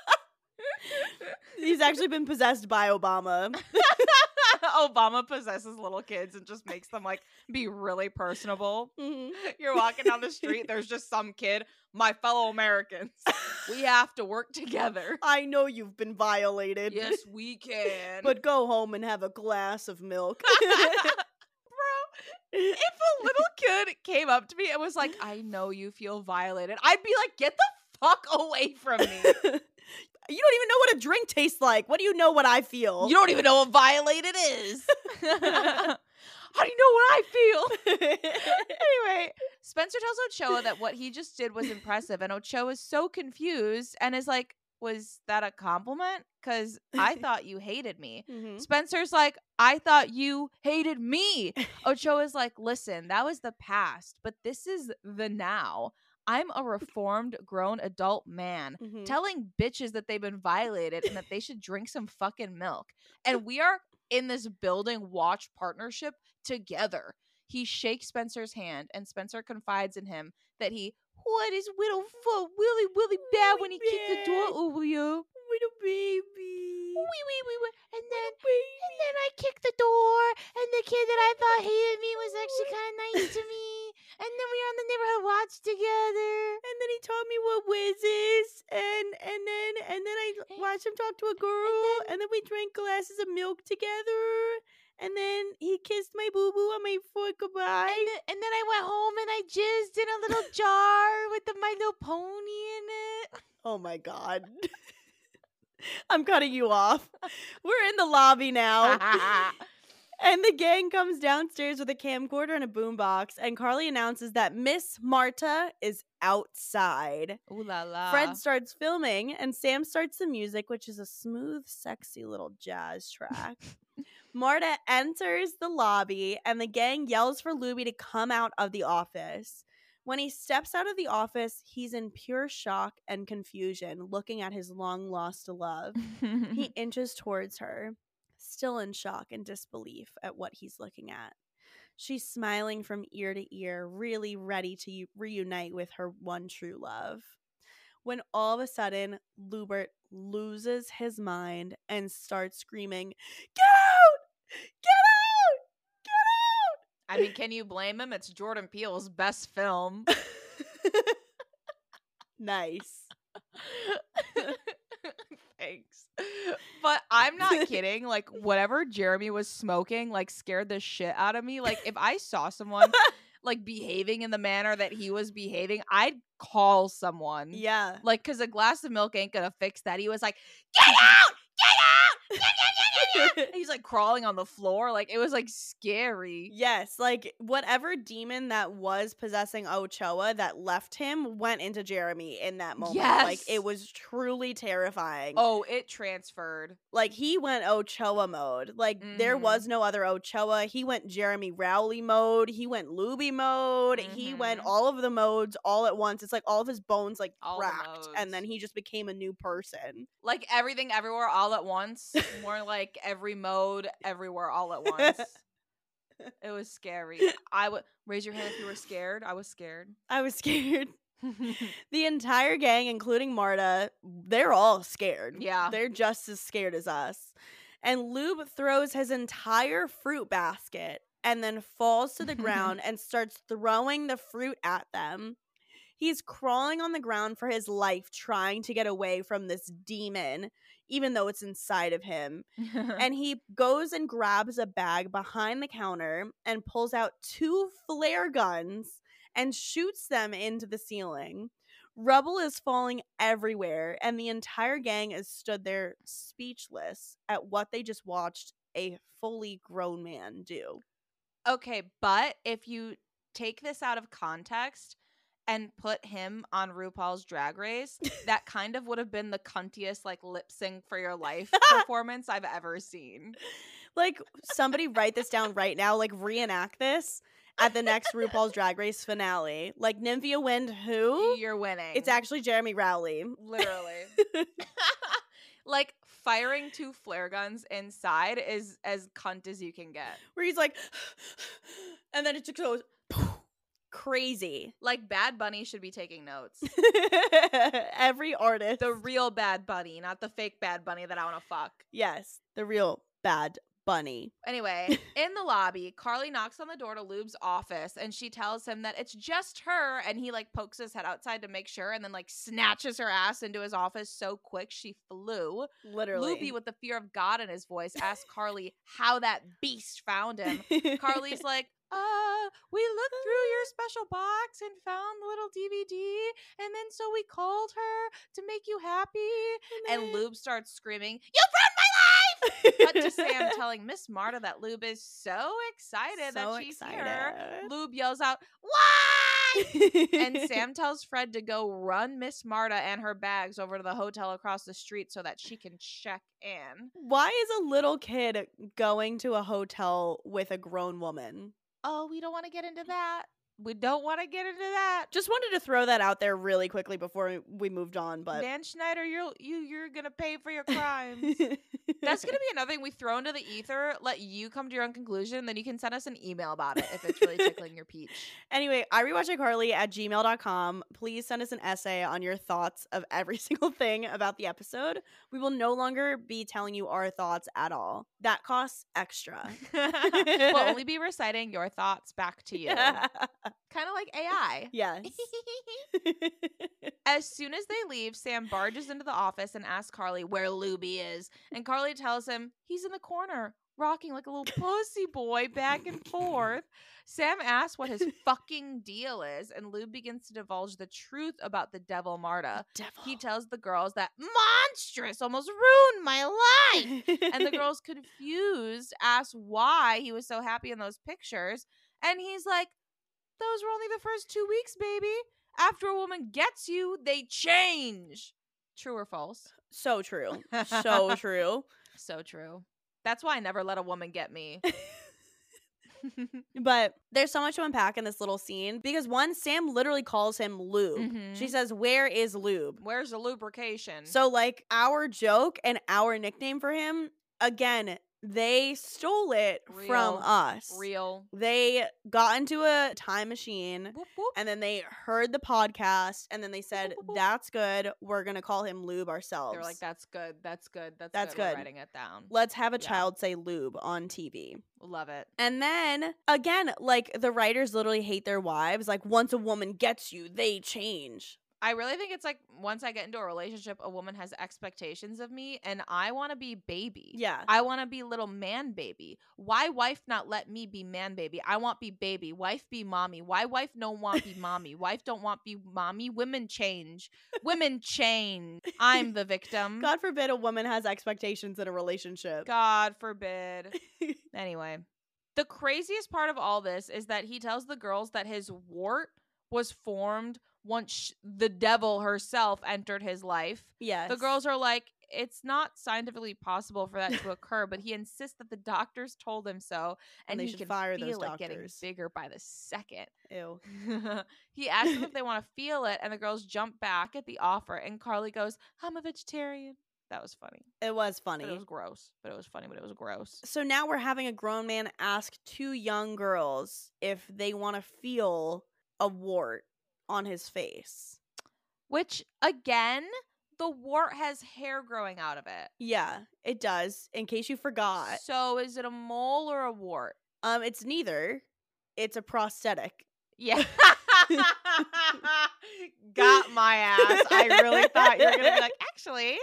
He's actually been possessed by Obama. Obama possesses little kids and just makes them like be really personable. You're walking down the street, there's just some kid, my fellow Americans. We have to work together. I know you've been violated. Yes, we can. But go home and have a glass of milk. Bro, if a little kid came up to me and was like, I know you feel violated, I'd be like, get the fuck away from me. You don't even know what a drink tastes like. What do you know what I feel? You don't even know what violated is. How do you know what I feel? Anyway, Spencer tells Ochoa that what he just did was impressive, and Ochoa is so confused and is like, was that a compliment? Because I thought you hated me. Spencer's like, I thought you hated me. Ochoa's like, listen, that was the past, but this is the now. I'm a reformed, grown adult man telling bitches that they've been violated and that they should drink some fucking milk. And we are in this building watch partnership together. He shakes Spencer's hand, and Spencer confides in him that he, what is little foot really bad when he kicked the door over you? Little baby. And then I kicked the door, and the kid that I thought hated me was actually kind of nice to me. And then we were on the neighborhood watch together. And then he taught me what whiz is, and then I watched him talk to a girl, and then we drank glasses of milk together. And then he kissed my boo-boo on my foot goodbye. And then I went home and I jizzed in a little jar with My Little Pony in it. Oh my God. I'm cutting you off. We're in the lobby now. And the gang comes downstairs with a camcorder and a boombox, and Carly announces that Miss Marta is outside. Ooh la la. Fred starts filming, and Sam starts the music, which is a smooth, sexy little jazz track. Marta enters the lobby and the gang yells for Luby to come out of the office. When he steps out of the office, he's in pure shock and confusion, looking at his long-lost love. He inches towards her, still in shock and disbelief at what he's looking at. She's smiling from ear to ear, really ready to reunite with her one true love. When all of a sudden, Lubert loses his mind and starts screaming, "Get out! Get out! Get I mean, can you blame him? It's Jordan Peele's best film. out!" Nice. Thanks. But I'm not kidding. Like, whatever Jeremy was smoking, like, scared the shit out of me. Like, if I saw someone, like, behaving in the manner that he was behaving, I'd call someone. Yeah. Like, because a glass of milk ain't gonna fix that. He was like, "Get out! Get out! Get out! He's like crawling on the floor. Like, it was like scary. Yes, like whatever demon that was possessing Ochoa that left him went into Jeremy in that moment. Like, Yes. it was truly terrifying. Oh, it transferred. Like, he went Ochoa mode. Like, there was no other Ochoa. He went Jeremy Rowley mode. He went Luby mode. He went all of the modes all at once. It's like all of his bones like All the cracked, and then modes. he just became a new person. Like everything everywhere all at once. More like every mode everywhere all at once. It was scary. I would raise your hand if you were scared. I was scared. I was scared. The entire gang, including Marta, they're all scared. Yeah. They're just as scared as us. And Lube throws his entire fruit basket and then falls to the ground and starts throwing the fruit at them. He's crawling on the ground for his life, trying to get away from this demon, even though it's inside of him. And he goes and grabs a bag behind the counter and pulls out 2 flare guns and shoots them into the ceiling. Rubble is falling everywhere, and the entire gang is stood there speechless at what they just watched a fully grown man do. Okay, but if you take this out of context and put him on RuPaul's Drag Race, that kind of would have been the cuntiest, like, lip sync for your life performance I've ever seen. Like, somebody write this down right now. Like, reenact this at the next RuPaul's Drag Race finale. Like, Nymphia Wind, who? You're winning. It's actually Jeremy Rowley. Literally. Like, firing 2 flare guns inside is as cunt as you can get. Where he's like, and then it just goes crazy. Like, Bad Bunny should be taking notes. Every artist. The real Bad Bunny, not the fake Bad Bunny that I want to fuck. Yes, the real Bad Bunny. Anyway, in the lobby, Carly knocks on the door to Lube's office and she tells him that it's just her, and he like pokes his head outside to make sure and then like snatches her ass into his office so quick she flew. Literally. Lube, with the fear of God in his voice, asked Carly how that beast found him. Carly's like, we looked through your special box and found the little DVD, and then so we called her to make you happy. And Lube starts screaming, "You ruined my life!" Cut to Sam telling Miss Marta that Lube is so excited that she's here. Lube yells out, "Why?" And Sam tells Fred to go run Miss Marta and her bags over to the hotel across the street so that she can check in. Why is a little kid going to a hotel with a grown woman? Oh, we don't want to get into that. We don't want to get into that. Just wanted to throw that out there really quickly before we moved on, but Dan Schneider, you're gonna pay for your crimes. That's gonna be another thing we throw into the ether. Let you come to your own conclusion, then you can send us an email about it if it's really tickling your peach. Anyway, irewatchicarly@gmail.com. Please send us an essay on your thoughts of every single thing about the episode. We will no longer be telling you our thoughts at all. That costs extra. We'll only be reciting your thoughts back to you. Kind of like AI. Yes. As soon as they leave, Sam barges into the office and asks Carly where Luby is. And Carly tells him he's in the corner, rocking like a little pussy boy back and forth. Sam asks what his fucking deal is, and Lube begins to divulge the truth about the devil Marta. Devil. He tells the girls that monstrous almost ruined my life. And the girls, confused, ask why he was so happy in those pictures. And he's like, those were only the first 2 weeks, baby. After a woman gets you, they change. True or false? So true. So true. So true. That's why I never let a woman get me. But there's so much to unpack in this little scene because one, Sam literally calls him lube. Mhm. She says, "Where is lube?" Where's the lubrication? So like our joke and our nickname for him, again, they stole it from Real. us. Real. They got into a time machine Whoop, whoop. and then they heard the podcast and then they said, Boop, boop, boop. "That's good. We're going to call him lube ourselves." They were like, that's good. That's good. That's We're good. writing it down. Let's have a Yeah. child say lube on TV. Love it. And then again, like the writers literally hate their wives. Like once a woman gets you, they change. I really think it's like once I get into a relationship, a woman has expectations of me and I want to be baby. Yeah. I want to be little man baby. Why wife not let me be man baby? I want be baby. Wife be mommy. Why wife no want be mommy? Wife don't want be mommy. Women change. Women change. I'm the victim. God forbid a woman has expectations in a relationship. God forbid. Anyway, the craziest part of all this is that he tells the girls that his wart was formed once the devil herself entered his life. Yes. The girls are like, it's not scientifically possible for that to occur, but he insists that the doctors told him so, And they he should can fire those feel it getting doctors. bigger by the second. Ew. He asks them if they want to feel it, and the girls jump back at the offer, and Carly goes, I'm a vegetarian. That was funny. It was But it funny. was gross. But it was funny, but it was gross. So now we're having a grown man ask two young girls if they want to feel a wart on his face. Which, again, the wart has hair growing out of it. Yeah, it does. In case you forgot. So is it a mole or a wart? It's neither. It's a prosthetic. Yeah. Got my ass. I really thought you were going to be like, actually,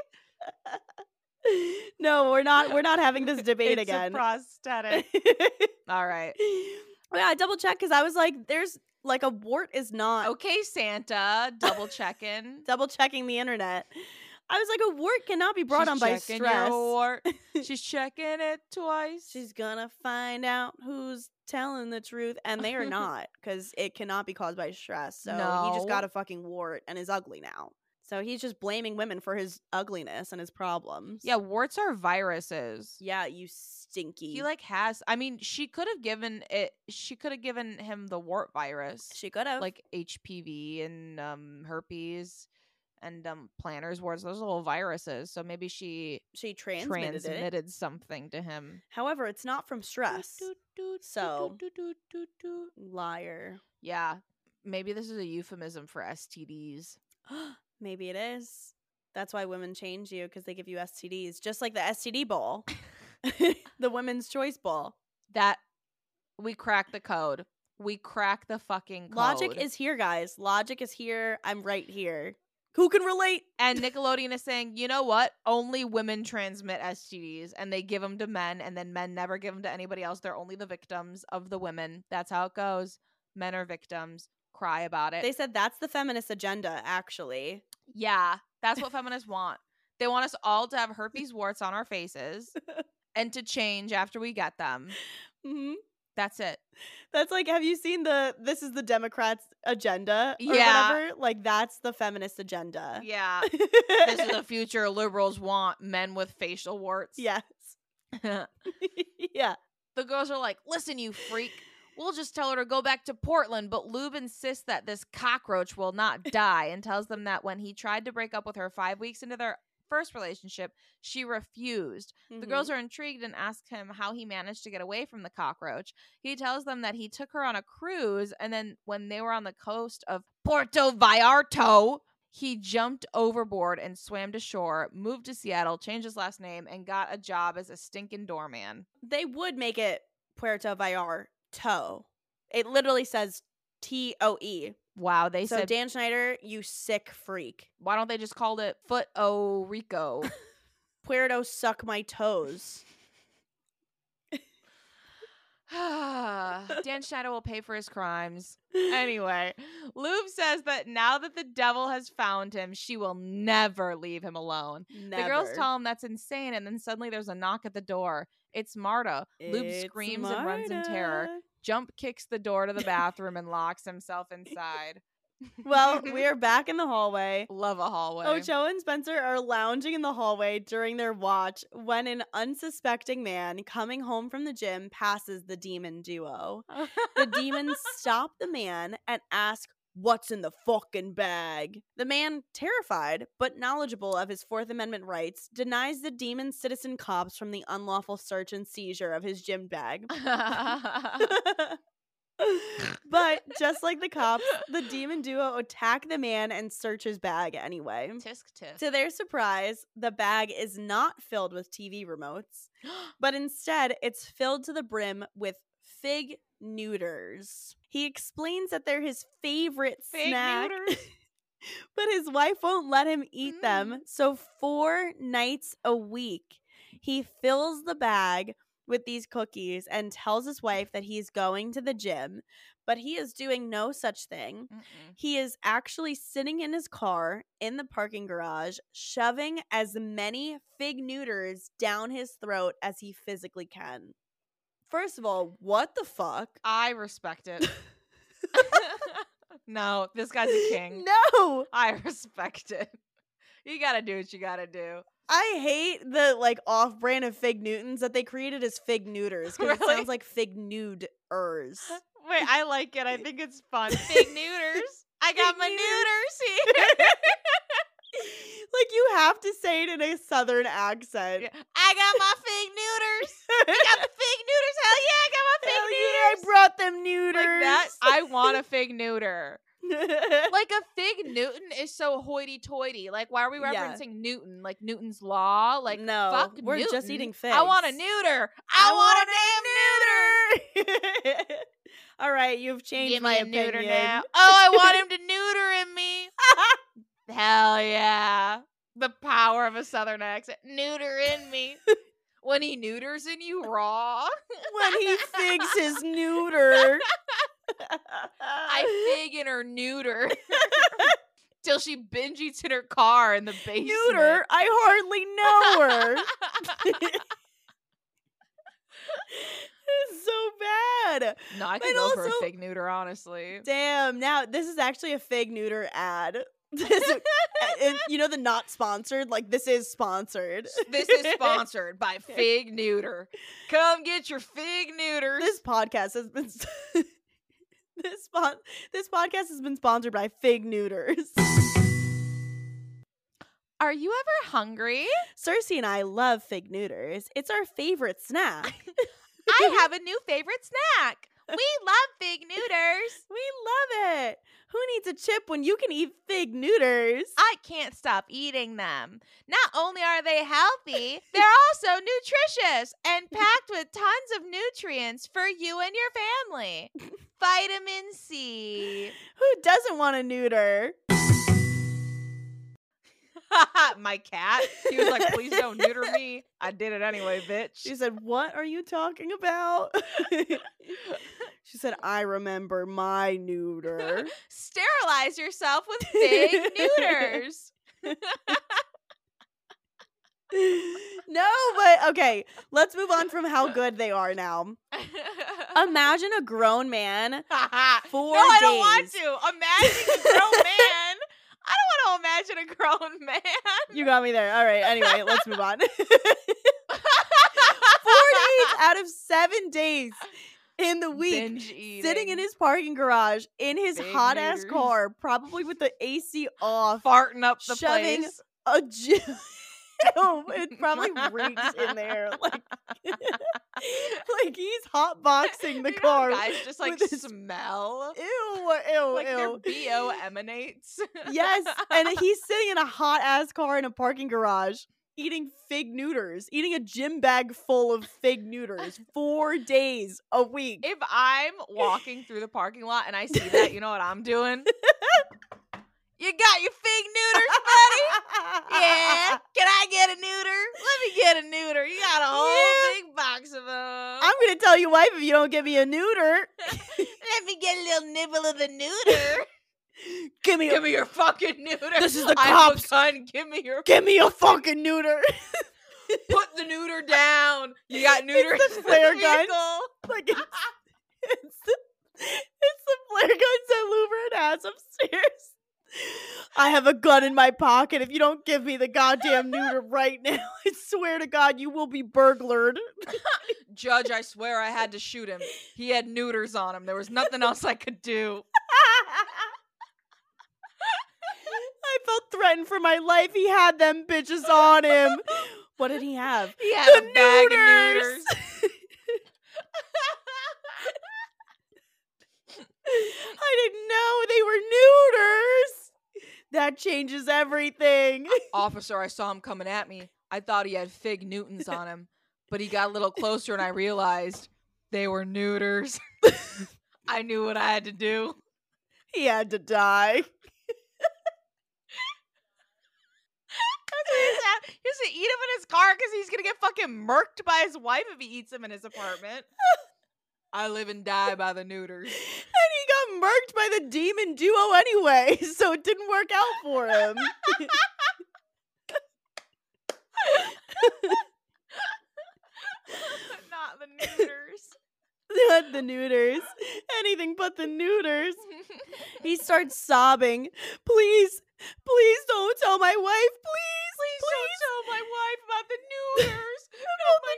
No, we're not having this debate it's again. a prosthetic. All right. Yeah, I double checked because I was like, there's like a wart is not Okay, Santa. Double checking. double checking the internet. I was like, a wart cannot be brought She's on by checking stress. your wart. She's checking it twice. She's gonna find out who's telling the truth, and they are not, because it cannot be caused by stress. So he just No. got a fucking wart and is ugly now. So he's just blaming women for his ugliness and his problems. Yeah, warts are viruses. Yeah, you stinky. He like has. I mean, she could have given it. She could have given him the wart virus, she could have. like HPV and herpes and planters warts. Those are all viruses. So maybe she she transmitted it. transmitted something to him. However, it's not from stress. So- do, do, do, do. Liar. Yeah, maybe this is a euphemism for STDs. Maybe it is. That's why women change you, because they give you STDs, just like the STD bowl, the Women's Choice Bowl. That we cracked the code. We cracked the fucking code. Logic is here, guys. Logic is here. I'm right here. Who can relate? And Nickelodeon is saying, you know what? Only women transmit STDs, and they give them to men, and then men never give them to anybody else. They're only the victims of the women. That's how it goes. Men are victims. Cry about it. They said that's the feminist agenda, actually. Yeah, that's what feminists want. They want us all to have herpes warts on our faces and to change after we get them. hmm That's it. That's like, have you seen this is the Democrats' agenda? Or Yeah. whatever? Like, that's the feminist agenda. Yeah. This is the future liberals want, men with facial warts. Yes. The Yeah. girls are like, listen, you freak. We'll just tell her to go back to Portland, but Lube insists that this cockroach will not die and tells them that when he tried to break up with her 5 weeks into their first relationship, she refused. The girls are intrigued and ask him how he managed to get away from the cockroach. He tells them that he took her on a cruise, and then when they were on the coast of Puerto Vallarta, he jumped overboard and swam to shore, moved to Seattle, changed his last name, and got a job as a stinking doorman. They would make it Puerto Vallarta. It literally says TOE. Wow, they So said, Dan Schneider, you sick freak. why don't they just call it Foot O Rico? Puerto suck my toes. Dan Schneider will pay for his crimes. Anyway, Lube says that now that the devil has found him, she will never leave him alone. Never. The girls tell him that's insane, and then suddenly there's a knock at the door. It's Marta. Lube It's screams and runs in terror. Marta. Jump kicks the door to the bathroom and locks himself inside. Well, we are back in the hallway. Love a hallway. Ocho and Spencer are lounging in the hallway during their watch when an unsuspecting man coming home from the gym passes the demon duo. The demons stop the man and ask, "What's in the fucking bag?" The man, terrified but knowledgeable of his Fourth Amendment rights, denies the demon citizen cops from the unlawful search and seizure of his gym bag. But just like the cops, the demon duo attack the man and search his bag anyway. Tisk tisk. To their surprise, the bag is not filled with TV remotes, but instead it's filled to the brim with fig neuters. He explains that they're his favorite Fig snack, neuters? but his wife won't let him eat them. So 4 nights a week, he fills the bag with these cookies and tells his wife that he's going to the gym, but he is doing no such thing. He is actually sitting in his car in the parking garage, shoving as many fig neuters down his throat as he physically can. First of all, what the fuck? I respect it. No, this guy's a king. No! I respect it. You gotta do what you gotta do. I hate the off-brand of Fig Newtons that they created as Fig Neuters because it Really? sounds like Fig Nude-ers. Wait, I like it. I think it's fun. Fig neuters. I got Fig my neuters. neuters here. Like you have to say it in a southern accent. Yeah. I got my fig neuters. You got the fig neuters? Hell yeah, I got my fig Hell yeah, neuters. I brought them neuters. Like that. I want a fig neuter. Like a fig Newton is so hoity-toity. Like, why are we Yeah. referencing Newton? Like Newton's law? Like, No, fuck we're Newton. just eating I want a figs. neuter. I want a damn neuter. All right, you've changed Give my me a opinion. neuter now. Oh, I want him to neuter in me. Hell yeah. The power of a southern accent. Neuter in me. When he neuters in you raw. When he figs his neuter. I fig in her neuter. Till she binge eats in her car in the basement. Neuter? I hardly know her. It's so bad. No, I could And go for a also- fig neuter, honestly. Damn, now this is actually a fig neuter ad. And you know the not sponsored? Like this is sponsored. This is sponsored by Fig Neuter. Come get your fig neuters. This podcast has been this podcast has been sponsored by Fig Neuters. Are you ever hungry? Cersei and I love Fig Neuters. It's our favorite snack. I have a new favorite snack. We love Fig Neuters. We love it. Who needs a chip when you can eat Fig Neuters? I can't stop eating them. Not only are they healthy, they're also nutritious and packed with tons of nutrients for you and your family. Vitamin C. Who doesn't want a neuter? My cat. He was like, please don't neuter me. I did it anyway, bitch. She said, "What are you talking about?" She said, "I remember my neuter." Sterilize yourself with Fig Neuters. No, but okay, let's move on from how good they are now. Imagine a grown man. 4 I don't want days. to. Imagine a grown man. I don't want to imagine a grown man. You got me there. All right, anyway, let's move on. 4 days out of 7 days in the week. Binge eating. Sitting in his parking garage in his Fig hot ass neuters. car, probably with the AC off, Farting up the shoving place. a gym. Ew, it probably reeks in there. Like he's hotboxing the You know car. guys just like with his- smell. Ew, Like their ew. BO emanates. Yes, and he's sitting in a hot ass car in a parking garage eating Fig Neuters, eating a gym bag full of Fig Neuters 4 days a week. If I'm walking through the parking lot and I see that, you know what I'm doing? You got your Fig Neuters, buddy? Yeah. Can I get a neuter? Let me get a neuter. You got a whole big box of them. I'm gonna tell you, wife, if you don't give me a neuter. Let me get a little nibble of the neuter. Give me Give me your fucking neuter. This is the I'm a cops. gun. Give me your. Give me a fucking neuter. Put the neuter down. You got neuter. It's the flare guns. Like it's the flare guns that Louverin has upstairs. I have a gun in my pocket. If you don't give me the goddamn neuter right now, I swear to God, you will be burglared. Judge, I swear I had to shoot him. He had neuters on him. There was nothing else I could do. I felt threatened for my life. He had them bitches on him. What did he have? He had a bag of neuters. I didn't know they were neuters. That changes everything. Officer, I saw him coming at me. I thought he had Fig Newtons on him, but he got a little closer and I realized they were neuters. I knew what I had to do. He had to die. He has to eat him in his car because he's going to get fucking murked by his wife if he eats him in his apartment. I live and die by the neuters. And he got murked by the demon duo anyway, so it didn't work out for him. Not the neuters. Not the neuters. Anything but the neuters. He starts sobbing. Please don't tell my wife. Please Don't tell my wife about the neuters. about the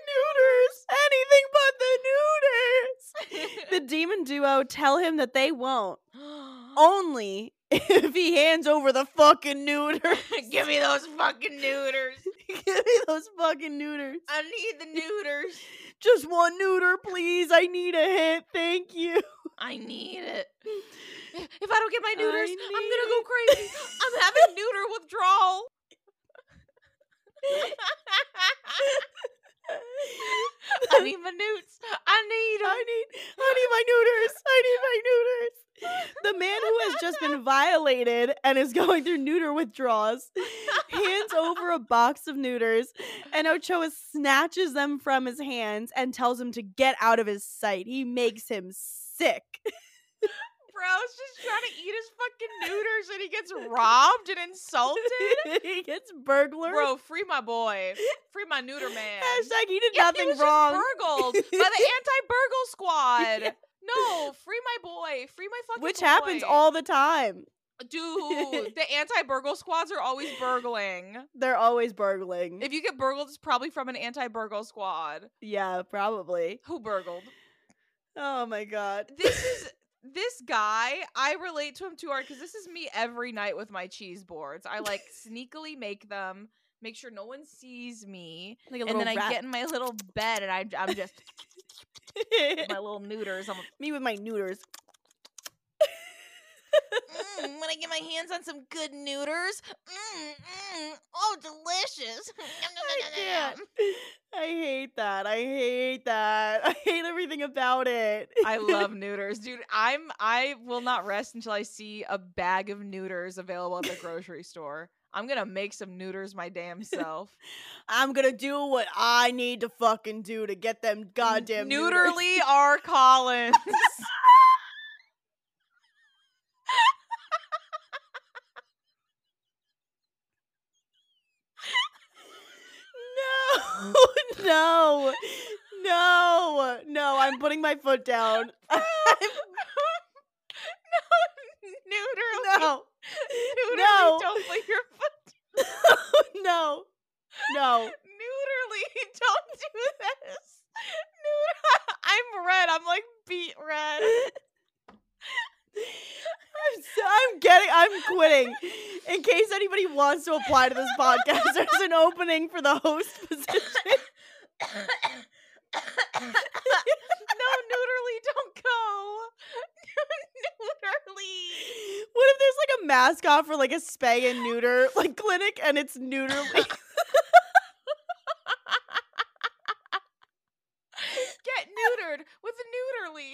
neuters. Anything but the neuters. The demon duo tell him that they won't. Only if he hands over the fucking neuters. Give me those fucking neuters. Give me those fucking neuters. I need the neuters. Just one neuter, please. I need a hit. Thank you. I need it. If I don't get my neuters, I I'm gonna go crazy. I'm having neuter withdrawal. I need my newts. I need them. I need my neuters. I need my neuters. The man who has just been violated and is going through neuter withdrawals hands over a box of neuters, and Ochoa snatches them from his hands and tells him to get out of his sight. He makes him sick. Bro's just trying to eat his fucking neuters and he gets robbed and insulted. He gets burglar. Bro, free my boy. Free my neuter man. Hashtag he did Yeah, nothing he was wrong. just burgled by the anti-burgle squad. Yeah. No, free my boy. Free my fucking Which boy. happens all the time. Dude, the anti-burgle squads are always burgling. They're always burgling. If you get burgled, it's probably from an anti-burgle squad. Yeah, probably. Who burgled? Oh my God. This guy, I relate to him too hard because this is me every night with my cheese boards. I like sneakily make them, make sure no one sees me, Like a and little then I rat. get in my little bed and I'm just my little neuters. Me with my neuters. When I get my hands on some good neuters, oh, delicious! I can't. I hate that. I hate that. I hate everything about it. I love neuters, dude. I will not rest until I see a bag of neuters available at the grocery store. I'm gonna make some neuters my damn self. I'm gonna do what I need to fucking do to get them goddamn neuters. Neuterly R. Collins. No. No, I'm putting my foot down. Neuterly. No. Neuterly, No. don't put your foot. No. Neuterly, don't do this. I'm red. I'm like beet red. I'm quitting. In case anybody wants to apply to this podcast, there's an opening for the host position. No, neuterly, don't go. Neuterly. What if there's like a mascot for like a spay and neuter like clinic and it's neuterly? Get neutered with a neuterly.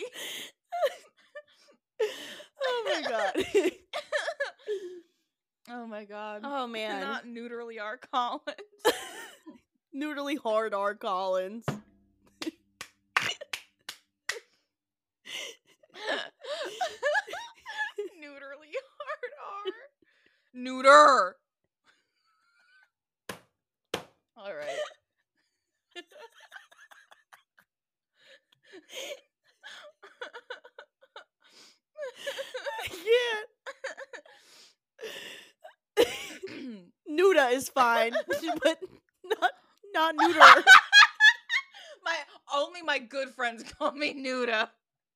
Oh my God. Oh my god. Oh man. Not neuterly R. Collins. Neuterly hard R. Collins. Neuterly hard R. Neuter. All right. I can't. is fine, but not neuter. Only my good friends call me Nuda.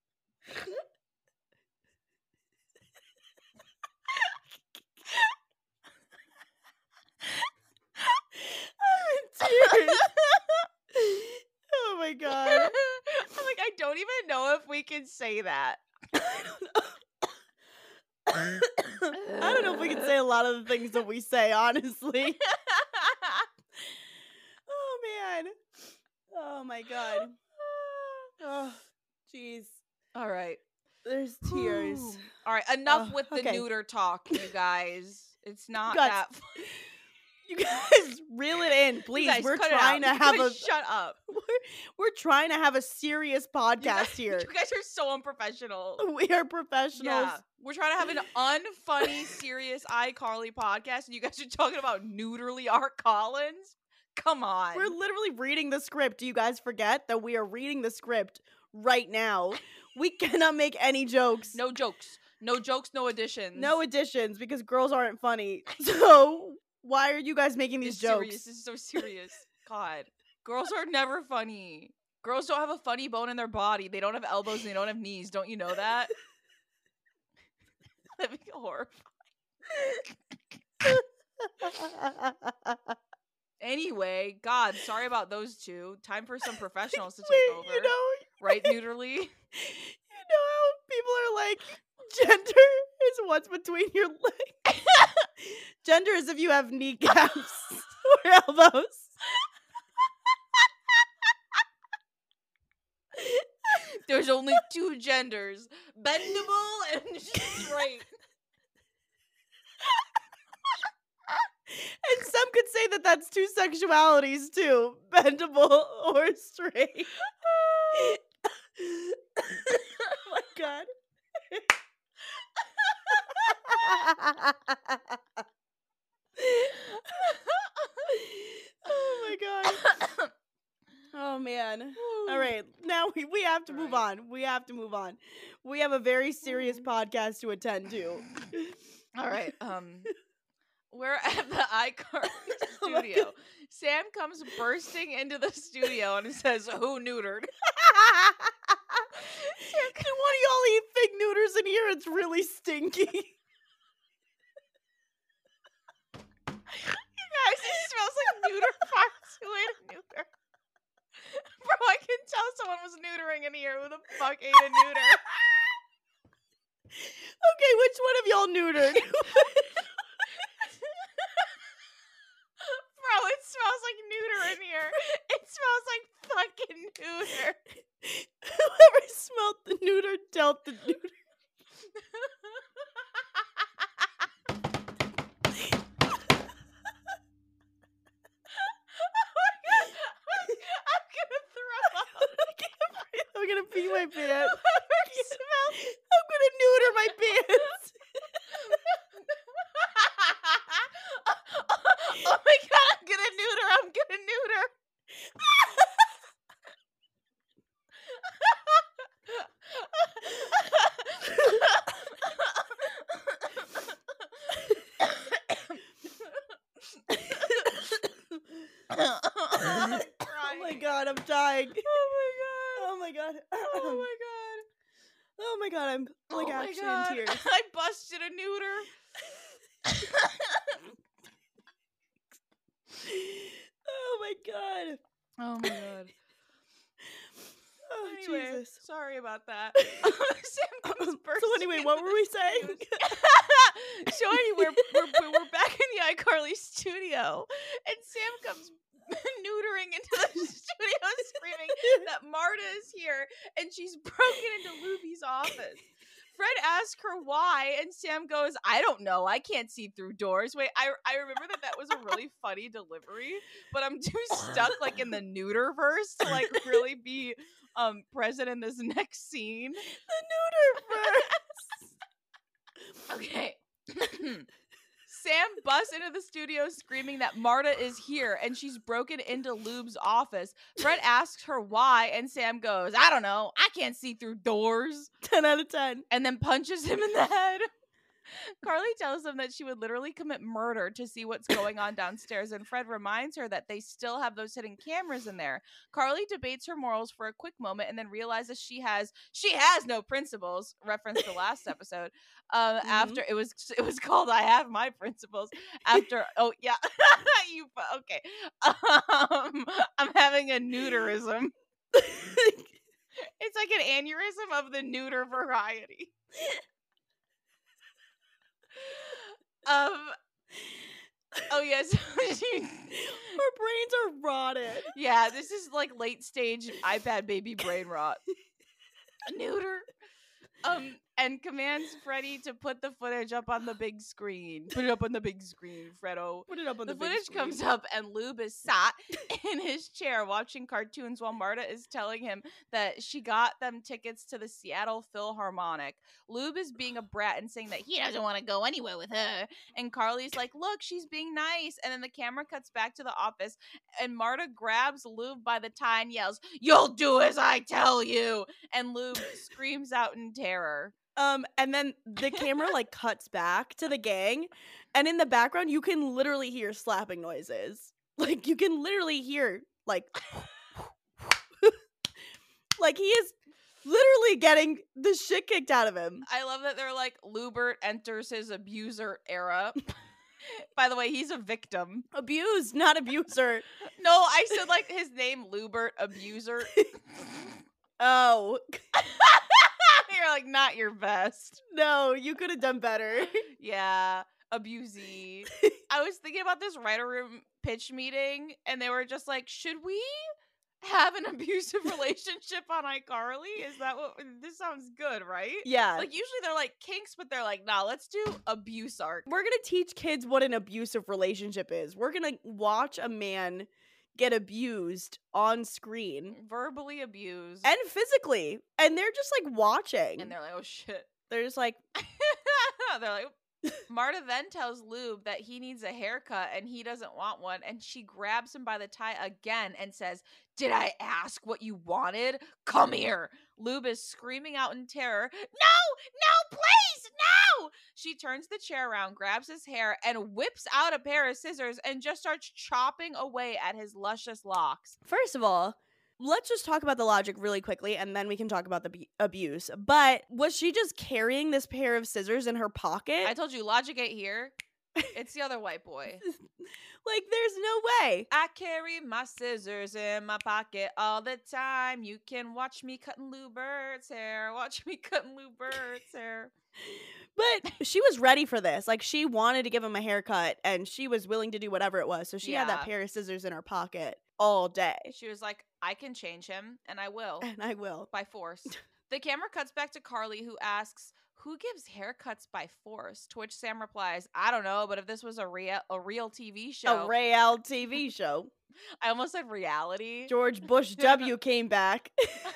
I'm in tears. Oh my god. I'm like, I don't even know if we can say that. I don't know if we can say a lot of the things that we say, honestly. Oh man. Oh my god. Oh, jeez. All right. There's tears. Whew. All right, enough with the okay. neuter talk, you guys. It's not Guys, that. You guys reel it in, please. Guys, We're cut it trying to out. have You a guys shut up. we're trying to have a serious podcast here. You guys are so unprofessional. We are professionals. Yeah, we're trying to have an unfunny, serious iCarly podcast, and you guys are talking about neuterly Art Collins. Come on. We're literally reading the script. Do you guys forget that we are reading the script right now? We cannot make any jokes. No jokes. No jokes, no additions. No additions because girls aren't funny. So why are you guys making these It's jokes? serious. This is so serious. God. Girls are never funny. Girls don't have a funny bone in their body. They don't have elbows and they don't have knees. Don't you know that? That'd be horrifying. Anyway, God, sorry about those two. Time for some professionals to take over. You know, Right, neuterly? you know how people are like, gender is what's between your legs. Gender is if you have kneecaps or elbows. There's only two genders. Bendable and straight. And some could say that that's two sexualities too, bendable or straight. Oh my god. Oh my god. Oh man. All right. Now we have to move on. We have to move on. We have a very serious podcast to attend to. All right. We're at the iCarly Oh my studio. Sam comes bursting into the studio and says, "Who neutered?" Can one of y'all eat fig neuters in here? It's really stinky. You guys, it smells like neuter farts. Who ate a neuter? Bro, I can tell someone was neutering in here. Who the fuck ate a neuter? Okay, which one of y'all neutered? Bro, it smells like neuter in here. It smells like fucking neuter. Whoever smelled the neuter dealt the neuter. I'm gonna throw up. I'm gonna pee my pants. Whoever smells. I'm gonna neuter my pants. Oh my god, I'm gonna neuter. I'm gonna neuter. I'm Oh my crying. god, I'm dying. Oh Oh my god. Oh my god. Oh my god, I'm like Oh my actually God. in tears. I busted a neuter. Oh my god. Oh my god. Oh Anyway, Jesus. sorry about that. Sam comes So bursting anyway, into what were the we saying? So anyway, we're back in the iCarly studio, and Sam comes neutering into the studio, screaming that Marta is here, and she's broken into Luby's office. Fred asks her why, and Sam goes, "I don't know. I can't see through doors." Wait, I remember that was a really funny delivery, but I'm too stuck like in the neuter verse to like really be present in this next scene. The neuter verse. Okay. Sam busts into the studio screaming that Marta is here and she's broken into Lube's office. Fred asks her why, and Sam goes, "I don't know. I can't see through doors." 10 out of 10. And then punches him in the head. Carly tells them that she would literally commit murder to see what's going on downstairs, and Fred reminds her that they still have those hidden cameras in there. Carly debates her morals for a quick moment and then realizes she has no principles, reference the last episode. After it was called I Have My Principles. After okay. I'm having a neuterism. It's like an aneurysm of the neuter variety. Oh yes. Our brains are rotted. Yeah, this is like late stage iPad baby brain rot. Neuter. And commands Freddie to put the footage up on the big screen. Put it up on the big screen, Freddo. Put it up on the big footage screen. comes up and Lube is sat in his chair watching cartoons while Marta is telling him that she got them tickets to the Seattle Philharmonic. Lube is being a brat and saying that he doesn't want to go anywhere with her. And Carly's like, look, she's being nice. And then the camera cuts back to the office and Marta grabs Lube by the tie and yells, "You'll do as I tell you!" And Lube screams out in terror. And then the camera like cuts back to the gang, and in the background you can literally hear slapping noises. Like you can literally hear like like he is literally getting the shit kicked out of him. I love that they're like, Lubert enters his abuser era. By the way, he's a victim. Abused, not abuser. No, I said like his name, Lubert, abuser. Oh. You're like, not your best. No, you could have done better. Yeah, abusee. I was thinking about this writer room pitch meeting, and they were just like, should we have an abusive relationship on iCarly? Is that what this sounds good, right? Yeah. Like usually they're like kinks, but they're like, nah, let's do abuse arc. We're going to teach kids what an abusive relationship is. We're going to watch a man get abused on screen. Verbally abused. And physically. And they're just like watching. And they're like, oh shit. They're just like, they're like, Marta then tells Lube that he needs a haircut and he doesn't want one, and she grabs him by the tie again and says, "Did I ask what you wanted? Come here." Lube is screaming out in terror, "No, please, no!" She turns the chair around, grabs his hair, and whips out a pair of scissors and just starts chopping away at his luscious locks. first of all, let's just talk about the logic really quickly, and then we can talk about the abuse. But was she just carrying this pair of scissors in her pocket? I told you, logic ain't here. It's the other white boy. Like, there's no way. I carry my scissors in my pocket all the time. You can watch me cutting Lubert's hair. Watch me cutting Lubert's hair. But she was ready for this. Like, she wanted to give him a haircut, and she was willing to do whatever it was. So she had that Yeah. pair of scissors in her pocket all day. She was like, I can change him, and I will. And I will. By force. The camera cuts back to Carly, who asks, who gives haircuts by force? To which Sam replies, I don't know, but if this was a real TV show. A real TV show. I almost said reality. George Bush W came back.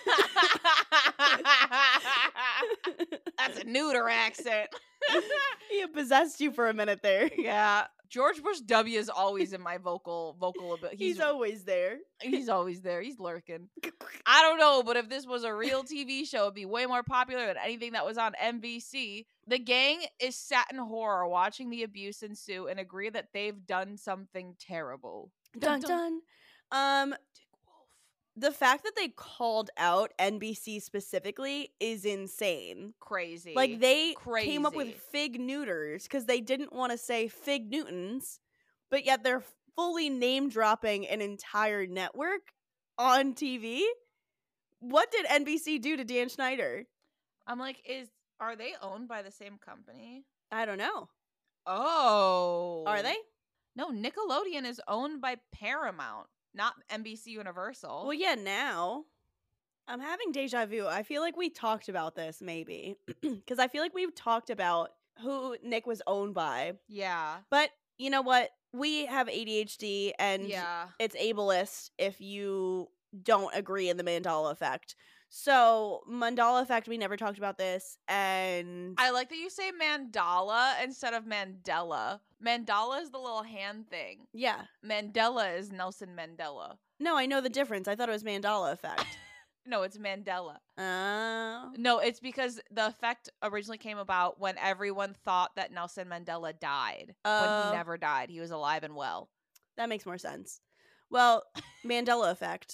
That's a neuter accent. He possessed you for a minute there. Yeah. George Bush W is always in my vocal ability. He's always there. He's always there. He's lurking. I don't know, but if this was a real TV show, it'd be way more popular than anything that was on NBC. The gang is sat in horror watching the abuse ensue and agree that they've done something terrible. Dun dun. Dick Wolf. The fact that they called out NBC specifically is insane. Crazy. Like, they came up with Crazy. fig neuters because they didn't want to say fig Newtons, but yet they're fully name dropping an entire network on TV. What did NBC do to Dan Schneider? I'm like, are they owned by the same company? I don't know. Oh. Are they? No, Nickelodeon is owned by Paramount, not NBC Universal. Well, yeah, now. I'm having deja vu. I feel like we talked about this, maybe. Because I feel like we've talked about who Nick was owned by. Yeah. But you know what? We have ADHD, and Yeah. it's ableist if you don't agree in the Mandela effect. So, Mandela effect, we never talked about this, and I like that you say mandala instead of Mandela. Mandala is the little hand thing. yeah. Mandela is Nelson Mandela. No, I know the difference. I thought it was Mandela effect. No, it's Mandela. Oh. No, it's because the effect originally came about when everyone thought that Nelson Mandela died. When Oh. he never died. He was alive and well. That makes more sense. Well, Mandela effect.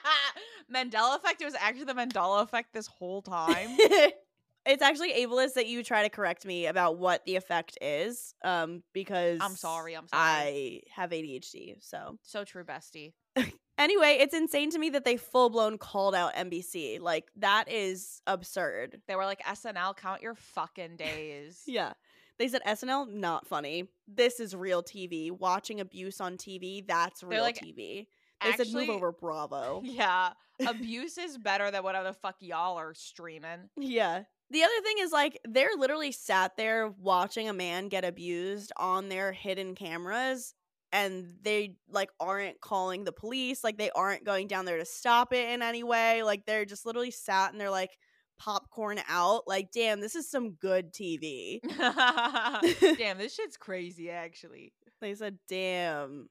Mandela effect? It was actually the Mandela effect this whole time. It's actually ableist that you try to correct me about what the effect is, because I'm sorry. I have ADHD, so. So true, bestie. Anyway, it's insane to me that they full-blown called out NBC. Like, that is absurd. They were like, SNL, count your fucking days. Yeah. They said SNL, not funny. This is real TV. Watching abuse on TV, that's real like, TV. They said move over Bravo. Yeah. Abuse is better than whatever the fuck y'all are streaming. Yeah. The other thing is, like, they're literally sat there watching a man get abused on their hidden cameras, and they, like, aren't calling the police. Like, they aren't going down there to stop it in any way. Like, they're just literally sat and they're, like, popcorn out. Like, damn, this is some good TV. Damn, this shit's crazy, actually. They said, damn,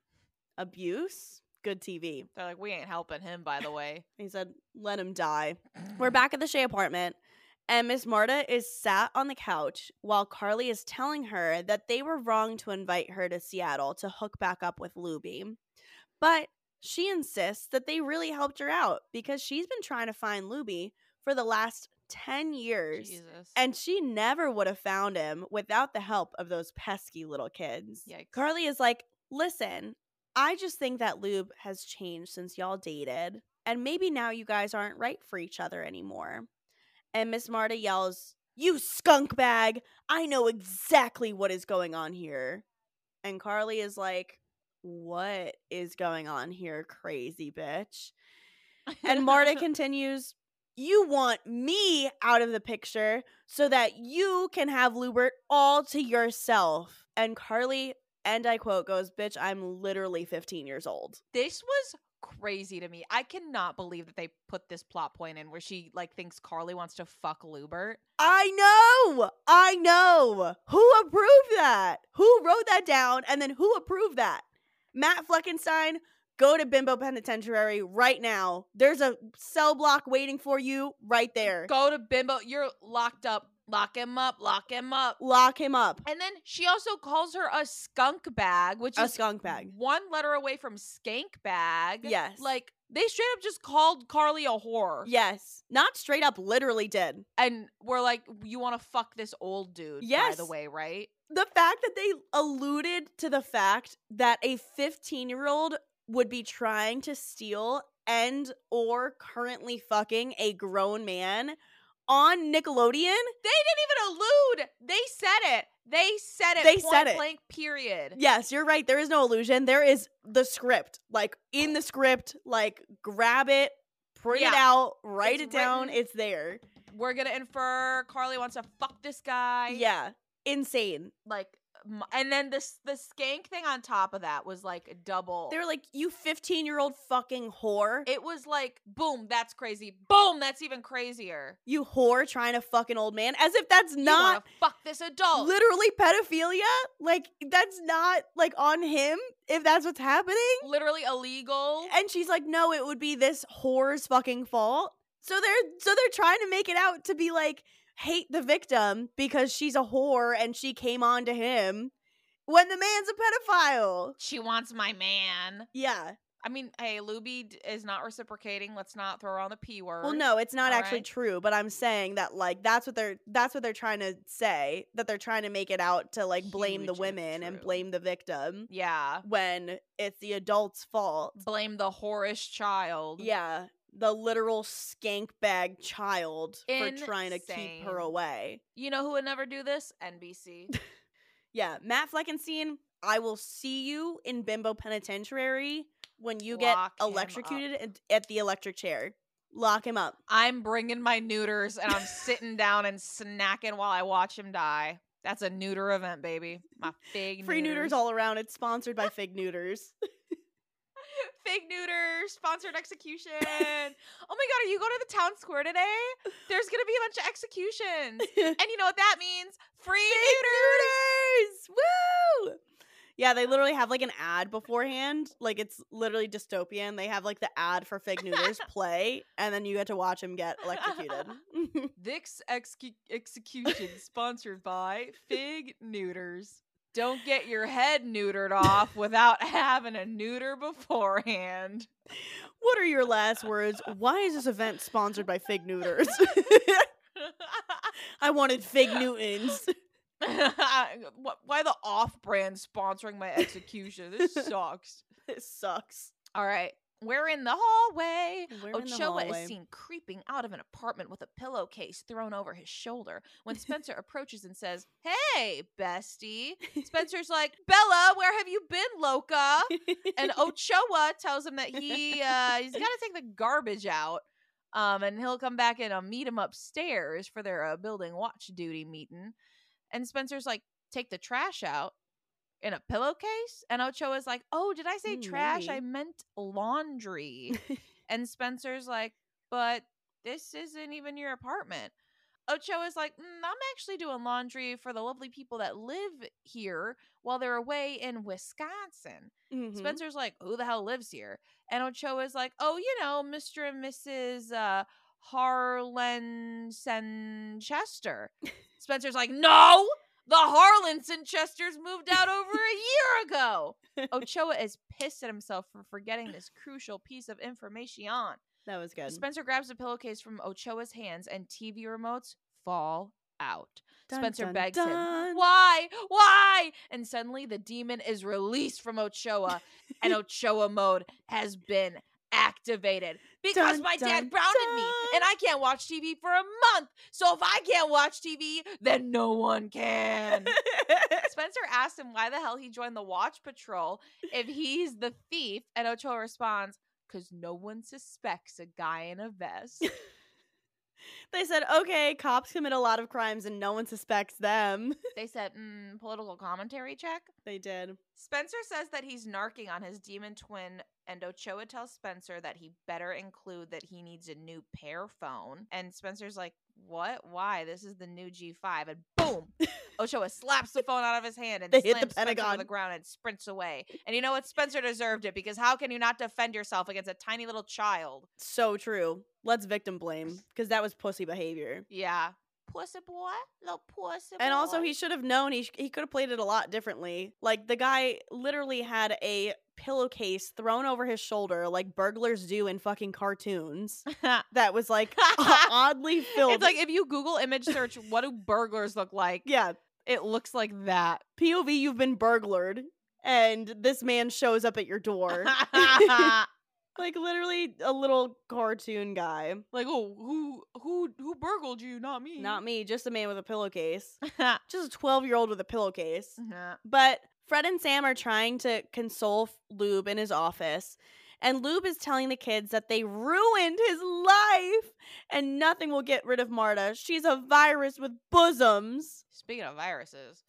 abuse? Good TV. They're like, we ain't helping him, by the way. He said, let him die. We're back at the Shea apartment, and Miss Marta is sat on the couch while Carly is telling her that they were wrong to invite her to Seattle to hook back up with Luby. But she insists that they really helped her out because she's been trying to find Luby for the last 10 years. Jesus. And she never would have found him without the help of those pesky little kids. Yikes. Carly is like, listen, I just think that Lube has changed since y'all dated, and maybe now you guys aren't right for each other anymore. And Miss Marta yells, you skunk bag! I know exactly what is going on here. And Carly is like, what is going on here, crazy bitch? And Marta continues, you want me out of the picture so that you can have Lubert all to yourself. And Carly, and I quote, goes, bitch, I'm literally 15 years old. This was crazy to me. I cannot believe that they put this plot point in where she, like, thinks Carly wants to fuck Lubert. I know. Who approved that? Who wrote that down? And then who approved that? Matt Fleckenstein, go to Bimbo Penitentiary right now. There's a cell block waiting for you right there. Go to Bimbo. You're locked up. Lock him up. Lock him up. Lock him up. And then she also calls her a skunk bag, which A is skunk bag. one letter away from skank bag. Yes. Like, they straight up just called Carly a whore. Yes. Not straight up, literally did. And we're like, you want to fuck this old dude, Yes. by the way, right? The fact that they alluded to the fact that a 15-year-old would be trying to steal and or currently fucking a grown man on Nickelodeon. They didn't even allude. They said it. They said it. Blank, period. Yes, you're right. There is no illusion. There is the script. Like, in the script, like, grab it, print it out, write it down. written. It's there. We're going to infer Carly wants to fuck this guy. Yeah. Insane. Like, and then the skank thing on top of that was like double. They were like, you 15-year-old fucking whore. It was like, boom, that's crazy. Boom, that's even crazier. You whore trying to fuck an old man. As if that's You not wanna fuck this adult. literally pedophilia. Like, that's not, like, on him if that's what's happening. Literally illegal. And she's like, no, it would be this whore's fucking fault. So they're trying to make it out to be like, hate the victim because she's a whore and she came on to him when the man's a pedophile. She wants my man. Yeah. I mean, hey, Luby is not reciprocating. Let's not throw around the P word. Well, no, it's not All actually right. true, but I'm saying that, like, that's what they're trying to say, that they're trying to make it out to, like, blame the Huge if women and true. blame the victim Yeah. when it's the adult's fault. Blame the whorish child. Yeah. The literal skank bag child for trying to keep her Insane. away. You know who would never do this? NBC. Yeah, Matt Fleckenstein, I will see you in Bimbo Penitentiary when you get Lock him electrocuted at the electric chair. Lock him up. I'm bringing my neuters and I'm sitting down and snacking while I watch him die. That's a neuter event, baby. My fig Free neuters all around. It's sponsored by Fig Neuters. Fig neuters, sponsored execution. Oh my god, are you going to the town square today? There's gonna be a bunch of executions. And you know what that means? Free Fig neuters! Neuters! Woo! Yeah, they literally have like an ad beforehand. Like it's literally dystopian. They have like the ad for fig neuters play, and then you get to watch him get electrocuted. This execution sponsored by Fig Neuters. Don't get your head neutered off without having a neuter beforehand. What are your last words? Why is this event sponsored by fig neuters? I wanted fig Newtons. Why the off-brand sponsoring my execution? This sucks. This sucks. All right. We're in the hallway. We're in the Ochoa hallway. is seen creeping out of an apartment with a pillowcase thrown over his shoulder when Spencer approaches and says, "Hey, bestie." Spencer's like, "Bella, where have you been, loca?" And Ochoa tells him that he's got to take the garbage out. And he'll come back and meet him upstairs for their building watch duty meeting. And Spencer's like, "Take the trash out in a pillowcase?" And Ochoa's like, "Oh, did I say trash? Maybe. I meant laundry." And Spencer's like, "But this isn't even your apartment." Ochoa's like, "I'm actually doing laundry for the lovely people that live here while they're away in Wisconsin." Mhm. Spencer's like, "Who the hell lives here?" And Ochoa's like, "Oh, Mr. and Mrs. Harlanson Chester." Spencer's like, "No! The Harlanson Chesters moved out over a year ago." Ochoa is pissed at himself for forgetting this crucial piece of information. That was good. Spencer grabs a pillowcase from Ochoa's hands and TV remotes fall out. Dun, Spencer dun, begs dun. him, "Why? Why?" And suddenly the demon is released from Ochoa and Ochoa mode has been activated because Dun, my dad dun, grounded me dun. and I can't watch TV for a month. So if I can't watch TV, then no one can. Spencer asks him why the hell he joined the Watch Patrol if he's the thief, and Ochoa responds, "'Cause no one suspects a guy in a vest." They said, okay, cops commit a lot of crimes and no one suspects them. They said, political commentary check? They did. Spencer says that he's narking on his demon twin, and Ochoa tells Spencer that he better include that he needs a new pear phone. And Spencer's like, "What? Why? This is the new G5. And boom! Ochoa slaps the phone out of his hand and They hit the slams Spencer to Pentagon. the ground and sprints away. And you know what? Spencer deserved it, because how can you not defend yourself against a tiny little child? So true. Let's victim blame because that was pussy behavior. Yeah. Pussy boy? Little pussy boy. And also, he should have known he could have played it a lot differently. Like, the guy literally had a pillowcase thrown over his shoulder like burglars do in fucking cartoons that was, like, oddly filled. It's like if you Google image search, what do burglars look like? yeah, It looks like that. POV, you've been burglared, and this man shows up at your door. Like, literally a little cartoon guy. Like, oh, who burgled you? Not me. Not me, just a man with a pillowcase. Just a 12-year-old with a pillowcase. Yeah. But Fred and Sam are trying to console Lube in his office, and Lube is telling the kids that they ruined his life, and nothing will get rid of Marta. She's a virus with bosoms. Speaking of viruses,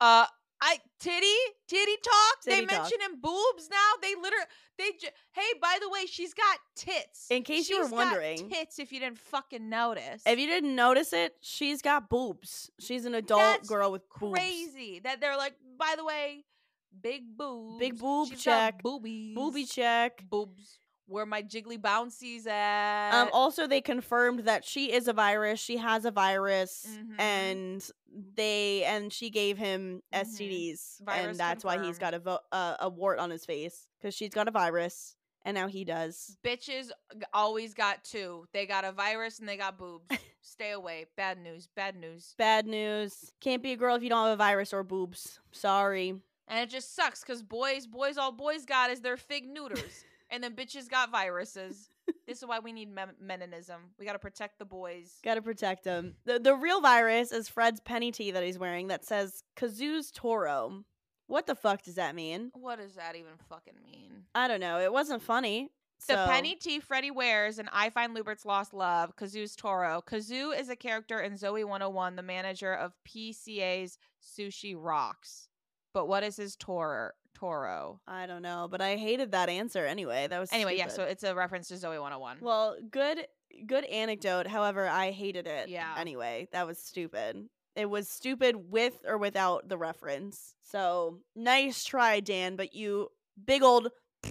titty talk. They Titty talk. mention in boobs now. Hey, by the way, she's got tits. In case you were She's got wondering. tits. If you didn't fucking notice. If you didn't notice it, she's got boobs. She's an adult That's girl with boobs. crazy that they're like, by the way, big boobs. Big boob She's check. got boobies. Booby check. Boobs. Where my jiggly bouncies at? Also, they confirmed that she is a virus. She has a virus, Mhm. and she gave him Mhm. STDs, Virus and that's why he's got a wart on his face because she's got a virus, and now he does. Bitches always got two. They got a virus and they got boobs. Stay away. Bad news. Bad news. Bad news. Can't be a girl if you don't have a virus or boobs. Sorry. And it just sucks because all boys got is their fig neuters. And then bitches got viruses. This is why we need meninism. We got to protect the boys. Gotta protect him. The real virus is Fred's penny tee that he's wearing that says Kazoo's Toro. What the fuck does that mean? What does that even fucking mean? I don't know. It wasn't funny. The so- penny tee Freddie wears in I Find Lubert's Lost Love, Kazoo's Toro. Kazoo is a character in Zoe 101, the manager of PCA's Sushi Rocks. But what is his Toro? I don't know, but I hated that answer anyway. That was Anyway, yeah, stupid. so it's a reference to Zoe 101. Well, good anecdote. However, I hated it. Yeah. Anyway, that was stupid. It was stupid with or without the reference. So nice try, Dan, but you big old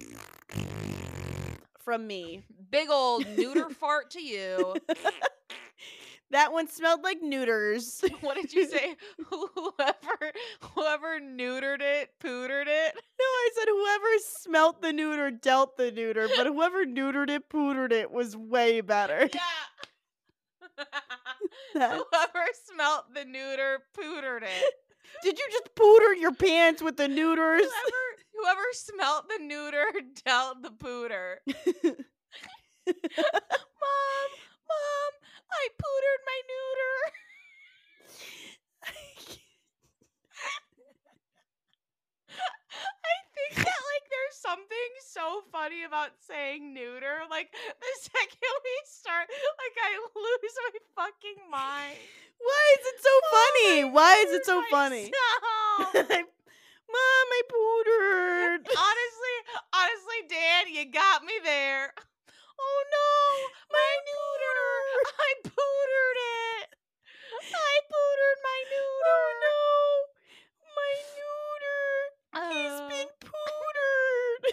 from me. Big old neuter fart to you. That one smelled like neuters. What did you say? Whoever neutered it, pootered it. No, I said whoever smelt the neuter dealt the neuter, but whoever neutered it, pootered it was way better. Yeah. That- Whoever smelt the neuter, pootered it. Did you just pooter your pants with the neuters? Whoever smelt the neuter dealt the pooter. Mom, I pootered my neuter. I think that like there's something so funny about saying neuter. Like the second we start, like I lose my fucking mind. Why is it so funny? Why is it so funny? Myself. Mom, I pootered. Honestly, Dan, you got me there. Oh no, my neuter! I pootered it. I pootered my neuter. Oh no, my neuter. He's been pootered.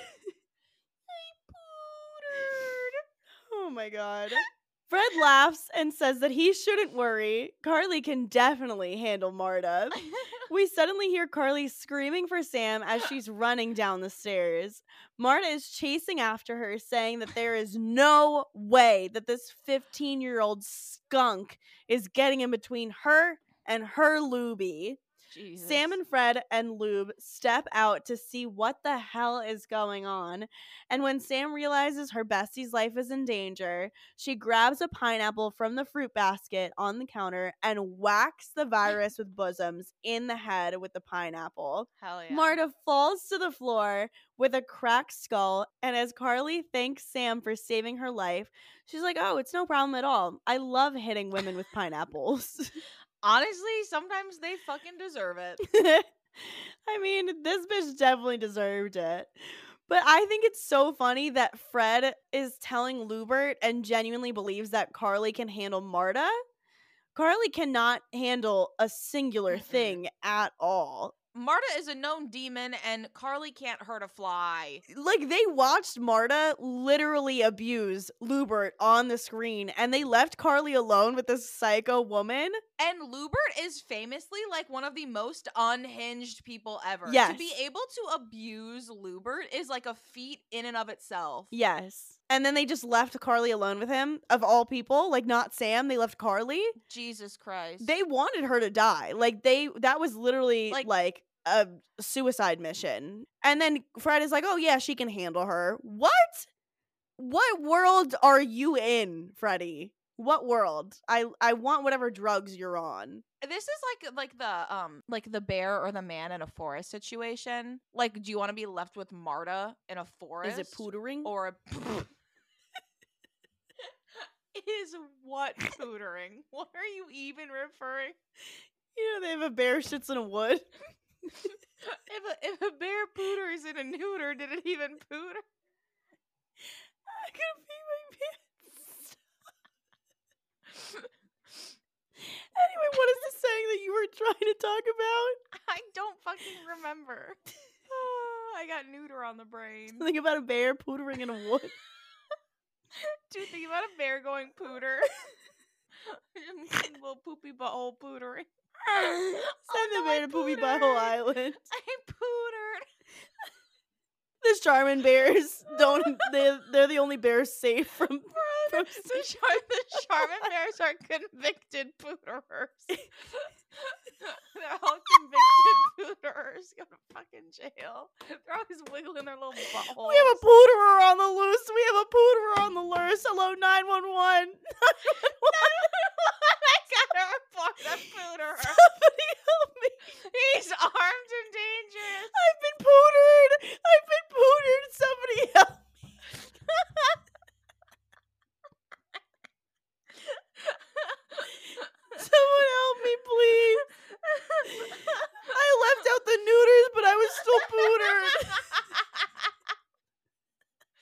Oh my god. Fred laughs and says that he shouldn't worry. Carly can definitely handle Marta. We suddenly hear Carly screaming for Sam as she's running down the stairs. Marta is chasing after her, saying that there is no way that this 15-year-old skunk is getting in between her and her Luby. Jesus. Sam and Fred and Lube step out to see what the hell is going on. And when Sam realizes her bestie's life is in danger, she grabs a pineapple from the fruit basket on the counter and whacks the virus with bosoms in the head with the pineapple. Hell yeah. Marta falls to the floor with a cracked skull, and as Carly thanks Sam for saving her life, she's like, "Oh, it's no problem at all. I love hitting women with pineapples." Honestly, sometimes they fucking deserve it. I mean, this bitch definitely deserved it. But I think it's so funny that Fred is telling Lubert and genuinely believes that Carly can handle Marta. Carly cannot handle a singular thing at all. Marta is a known demon, and Carly can't hurt a fly. Like, they watched Marta literally abuse Lubert on the screen, and they left Carly alone with this psycho woman. And Lubert is famously like one of the most unhinged people ever. Yes. To be able to abuse Lubert is like a feat in and of itself. Yes. And then they just left Carly alone with him, of all people. Like, not Sam. They left Carly. Jesus Christ. They wanted her to die. Like, that was literally like a suicide mission. And then Fred is like, "Oh yeah, she can handle her." What world are you in, Freddie? What world? I want whatever drugs you're on. This is like the bear or the man in a forest situation. Like, do you want to be left with Marta in a forest? Is it pootering? Or is what pootering? What are you even referring? You know, they have a bear shits in a wood. If a bear pooters in a neuter, did it even pooter? I gotta pee my pants. Anyway, what is the saying that you were trying to talk about? I don't fucking remember. I got neuter on the brain. Something about a bear pootering in a wood. Do you think about a bear going pooter? Little poopy butthole pootering. Send the no, bear I to Poopy pootered. Butthole Island. I pootered. The Charmin bears don't. They're the only bears safe from. The Charmin bears are convicted pooterers. They're all convicted pooterers. Go to fucking jail. They're always wiggling their little buttholes. We have a pooterer on the loose. We have a pooterer on the loose. Hello, 911. I gotta report the pooterer. Somebody help me. He's armed and dangerous. I've been pootered. Somebody help me. Someone help me, please. I left out the neuters, but I was still pootered.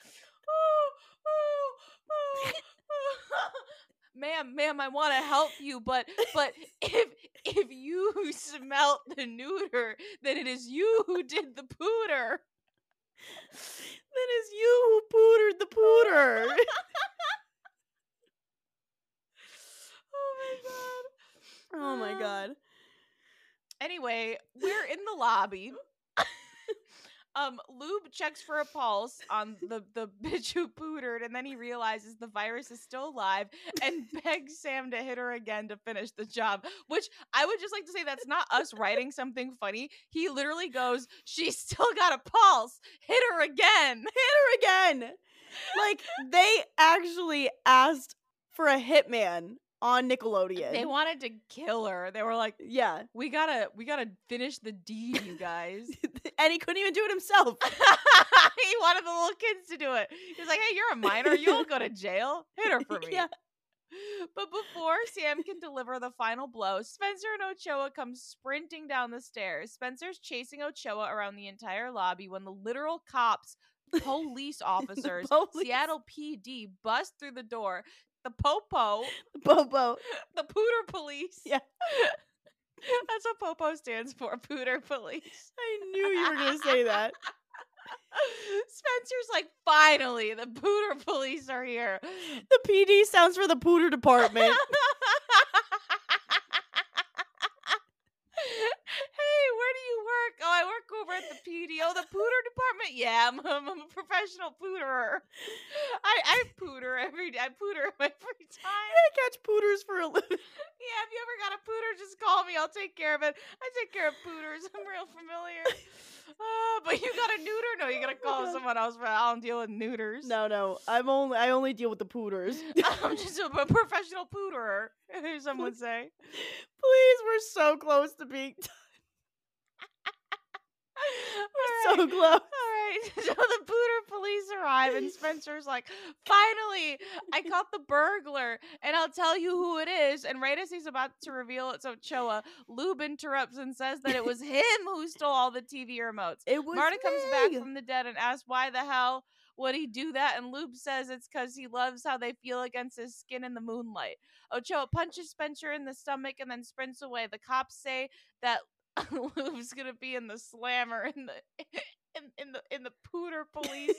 Ma'am, I want to help you, you, but if you smelt the neuter, then it is you who did the pooter. Then it's you who pootered the pooter. Oh my god. Anyway, we're in the lobby. Lube checks for a pulse on the bitch who pootered, and then he realizes the virus is still alive and begs Sam to hit her again to finish the job. Which I would just like to say that's not us writing something funny. He literally goes, "She's still got a pulse. Hit her again." Hit her again. Like, they actually asked for a hitman on Nickelodeon. They wanted to kill her. They were like, yeah. we gotta finish the deed, you guys. And he couldn't even do it himself. He wanted the little kids to do it. He was like, "Hey, you're a minor. You'll go to jail. Hit her for me." Yeah. But before Sam can deliver the final blow, Spencer and Ochoa come sprinting down the stairs. Spencer's chasing Ochoa around the entire lobby when the literal cops, police officers, police. Seattle PD bust through the door. The Popo, Bobo. the Pooter Police. Yeah. That's what Popo stands for, Pooter Police. I knew you were going to say that. Spencer's like, "Finally, the Pooter Police are here." The PD sounds for the pooter department. Hey, where do you work? "Oh, I work over at the PD." "Oh, the pooter department?" "Yeah, I'm a professional pooterer. I pooter every day. I pooter in my free time." I catch pooters for a living. "Yeah, if you ever got a pooter, just call me. I'll take care of it. I take care of pooters. I'm real familiar." But you got a neuter? No, you gotta call someone else. I don't deal with neuters. No. I only deal with the pooters. I'm just a professional pooterer, some would say. Please, we're so close to being done. We're so close. All right. So the Pooter Police arrive, and Spencer's like, "Finally, I caught the burglar, and I'll tell you who it is." And right as he's about to reveal it's Ochoa, Lube interrupts and says that it was him who stole all the TV remotes. It was Marta comes back me. from the dead and asks why the hell would he do that, and Lube says it's because he loves how they feel against his skin in the moonlight. Ochoa punches Spencer in the stomach and then sprints away. The cops say that Lube's gonna be in the slammer in the Pooter Police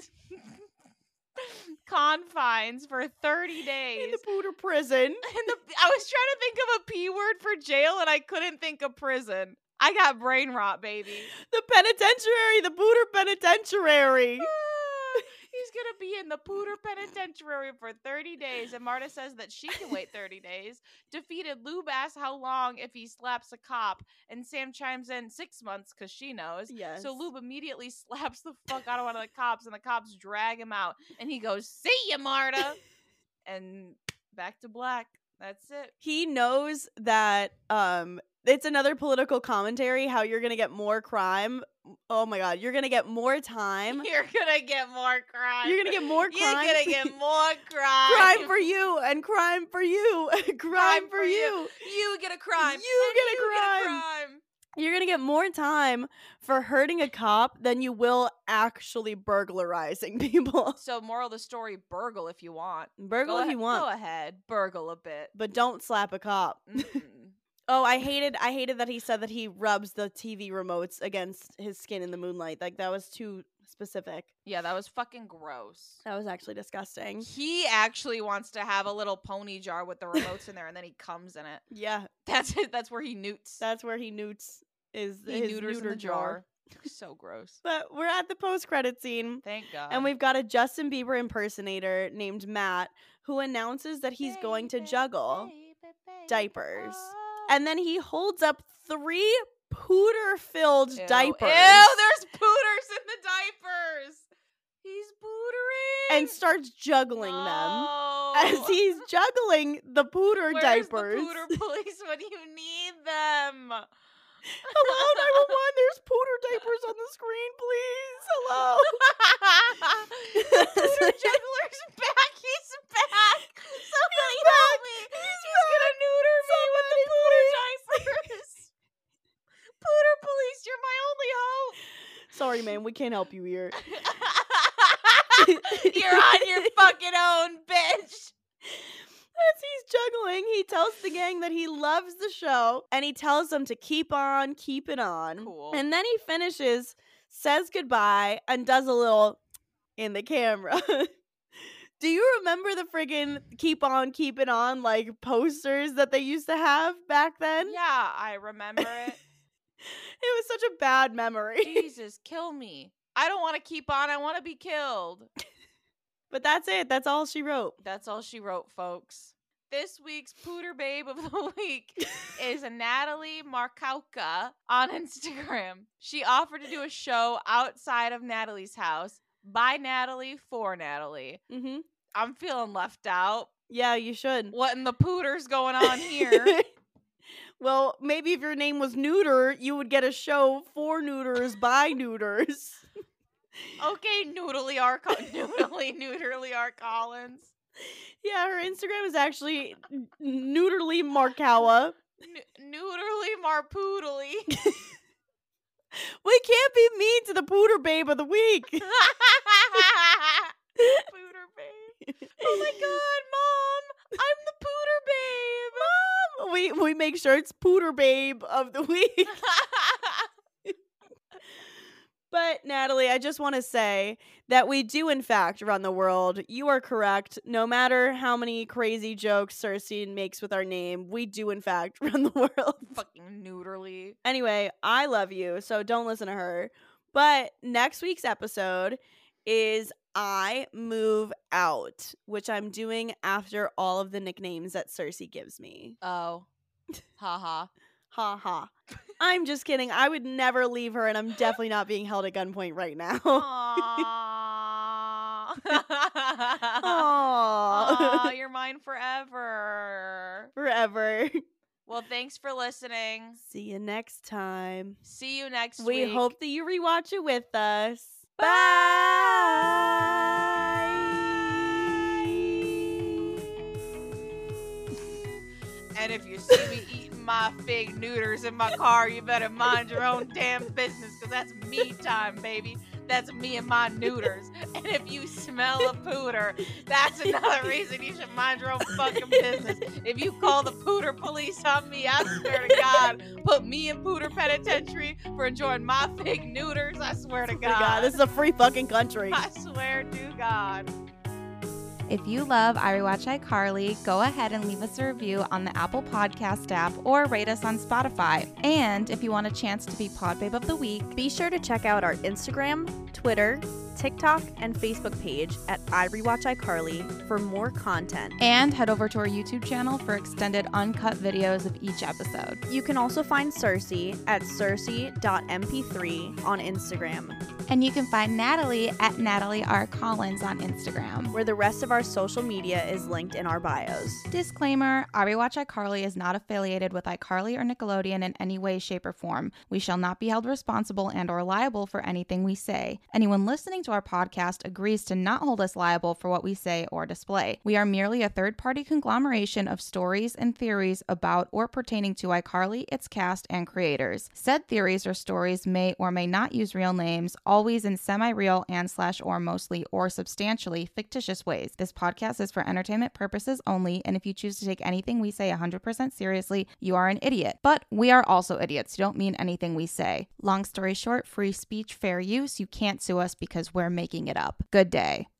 confines for 30 days. In the pooter prison. I was trying to think of a P word for jail and I couldn't think of prison. I got brain rot, baby. The penitentiary. The pooter penitentiary. He's gonna be in the Pooter Penitentiary for 30 days, and Marta says that she can wait 30 days. Defeated, Lube asks how long if he slaps a cop, and Sam chimes in 6 months because she knows. Yes. So Lube immediately slaps the fuck out of one of the cops, and the cops drag him out, and he goes, "See ya, Marta," and back to black. That's it. He knows that it's another political commentary how you're gonna get more crime. Oh my god, you're gonna get more time. You're gonna get more crime. You're gonna get more crime. You're gonna get more crime. Crime for you and crime for you. Crime for you. You get a crime. You and get a you crime. Get a crime. You're gonna get more time for hurting a cop than you will actually burglarizing people. So, moral of the story: burgle if you want. Burgle if you want, Go ahead, burgle a bit, but don't slap a cop. Oh, I hated that he said that he rubs the TV remotes against his skin in the moonlight. Like, that was too specific. Yeah, that was fucking gross. That was actually disgusting. He actually wants to have a little pony jar with the remotes in there, and then he comes in it. Yeah, That's it. That's where he newts. that's where he newts his neuters neuter in the jar. So gross. But we're at the post-credit scene. Thank God. And we've got a Justin Bieber impersonator named Matt who announces that he's going to juggle diapers. And then he holds up 3 pooter-filled Ew. diapers. Ew, there's pooters in the diapers. He's pootering. And starts juggling them. No. As he's juggling the pooter Where's diapers. the pooter police when you need them? Hello, 911. There's pooter diapers on the screen, please. Hello. The pooter juggler's back. He's back. Somebody help me. He's gonna neuter me with the pooter diapers. Pooter police, you're my only hope. Sorry, man. We can't help you here. You're on your fucking own, bitch. As he's juggling, he tells the gang that he loves the show and he tells them to keep on keeping on. Cool. And then he finishes, says goodbye, and does a little in the camera. Do you remember the friggin' keep on keeping on like posters that they used to have back then? Yeah, I remember it. It was such a bad memory. Jesus, kill me. I don't want to keep on. I want to be killed. But that's it. That's all she wrote. That's all she wrote, folks. This week's Pooter Babe of the Week is Natalie Markowka on Instagram. She offered to do a show outside of Natalie's house by Natalie for Natalie. Mm-hmm. I'm feeling left out. Yeah, you should. What in the pooter's going on here? Well, maybe if your name was Neuter, you would get a show for neuters by neuters. Okay, Noodly R. Collins. Yeah, her Instagram is actually Neuterly Markawa. Noodly Marpoodly. We can't be mean to the Pooter Babe of the Week. Pooter Babe. Oh my god, Mom! I'm the Pooter Babe! Mom! We make sure it's Pooter Babe of the Week. But, Natalie, I just want to say that we do, in fact, run the world. You are correct. No matter how many crazy jokes Cersei makes with our name, we do, in fact, run the world. Fucking neuterly. Anyway, I love you, so don't listen to her. But next week's episode is I Move Out, which I'm doing after all of the nicknames that Cersei gives me. Oh. Haha. Ha ha. I'm just kidding. I would never leave her, and I'm definitely not being held at gunpoint right now. Aww. Aww. You're mine forever. Forever. Well, thanks for listening. See you next time. See you next We week. hope that you rewatch it with us. Bye. And if you see me eating my fig neuters in my car, you better mind your own damn business, because that's me time, baby. That's me and my neuters. And if you smell a pooter, that's another reason you should mind your own fucking business. If you call the pooter police on me, I swear to God, put me in pooter penitentiary for enjoying my fig neuters. I swear to God. This is a free fucking country. I swear to God. If you love I Rewatch iCarly, go ahead and leave us a review on the Apple Podcast app or rate us on Spotify. And if you want a chance to be Pod Babe of the Week, Be sure to check out our Instagram, Twitter, TikTok, and Facebook page at I Rewatch iCarly for more content. and head over to our YouTube channel for extended uncut videos of each episode. You can also find Cersei at cersei.mp3 on Instagram, And you can find Natalie at Natalie R. Collins on Instagram. where the rest of our social media is linked in our bios. Disclaimer, I Rewatch iCarly is not affiliated with iCarly or Nickelodeon in any way, shape, or form. We shall not be held responsible and or liable for anything we say. Anyone listening to our podcast agrees to not hold us liable for what we say or display. We are merely a third-party conglomeration of stories and theories about or pertaining to iCarly, its cast, and creators. Said theories or stories may or may not use real names, always in semi-real and/or mostly or substantially fictitious ways. This podcast is for entertainment purposes only, and if you choose to take anything we say 100% seriously, you are an idiot. But we are also idiots who don't mean anything we say. Long story short, free speech, fair use. You can't sue us because we're making it up. Good day.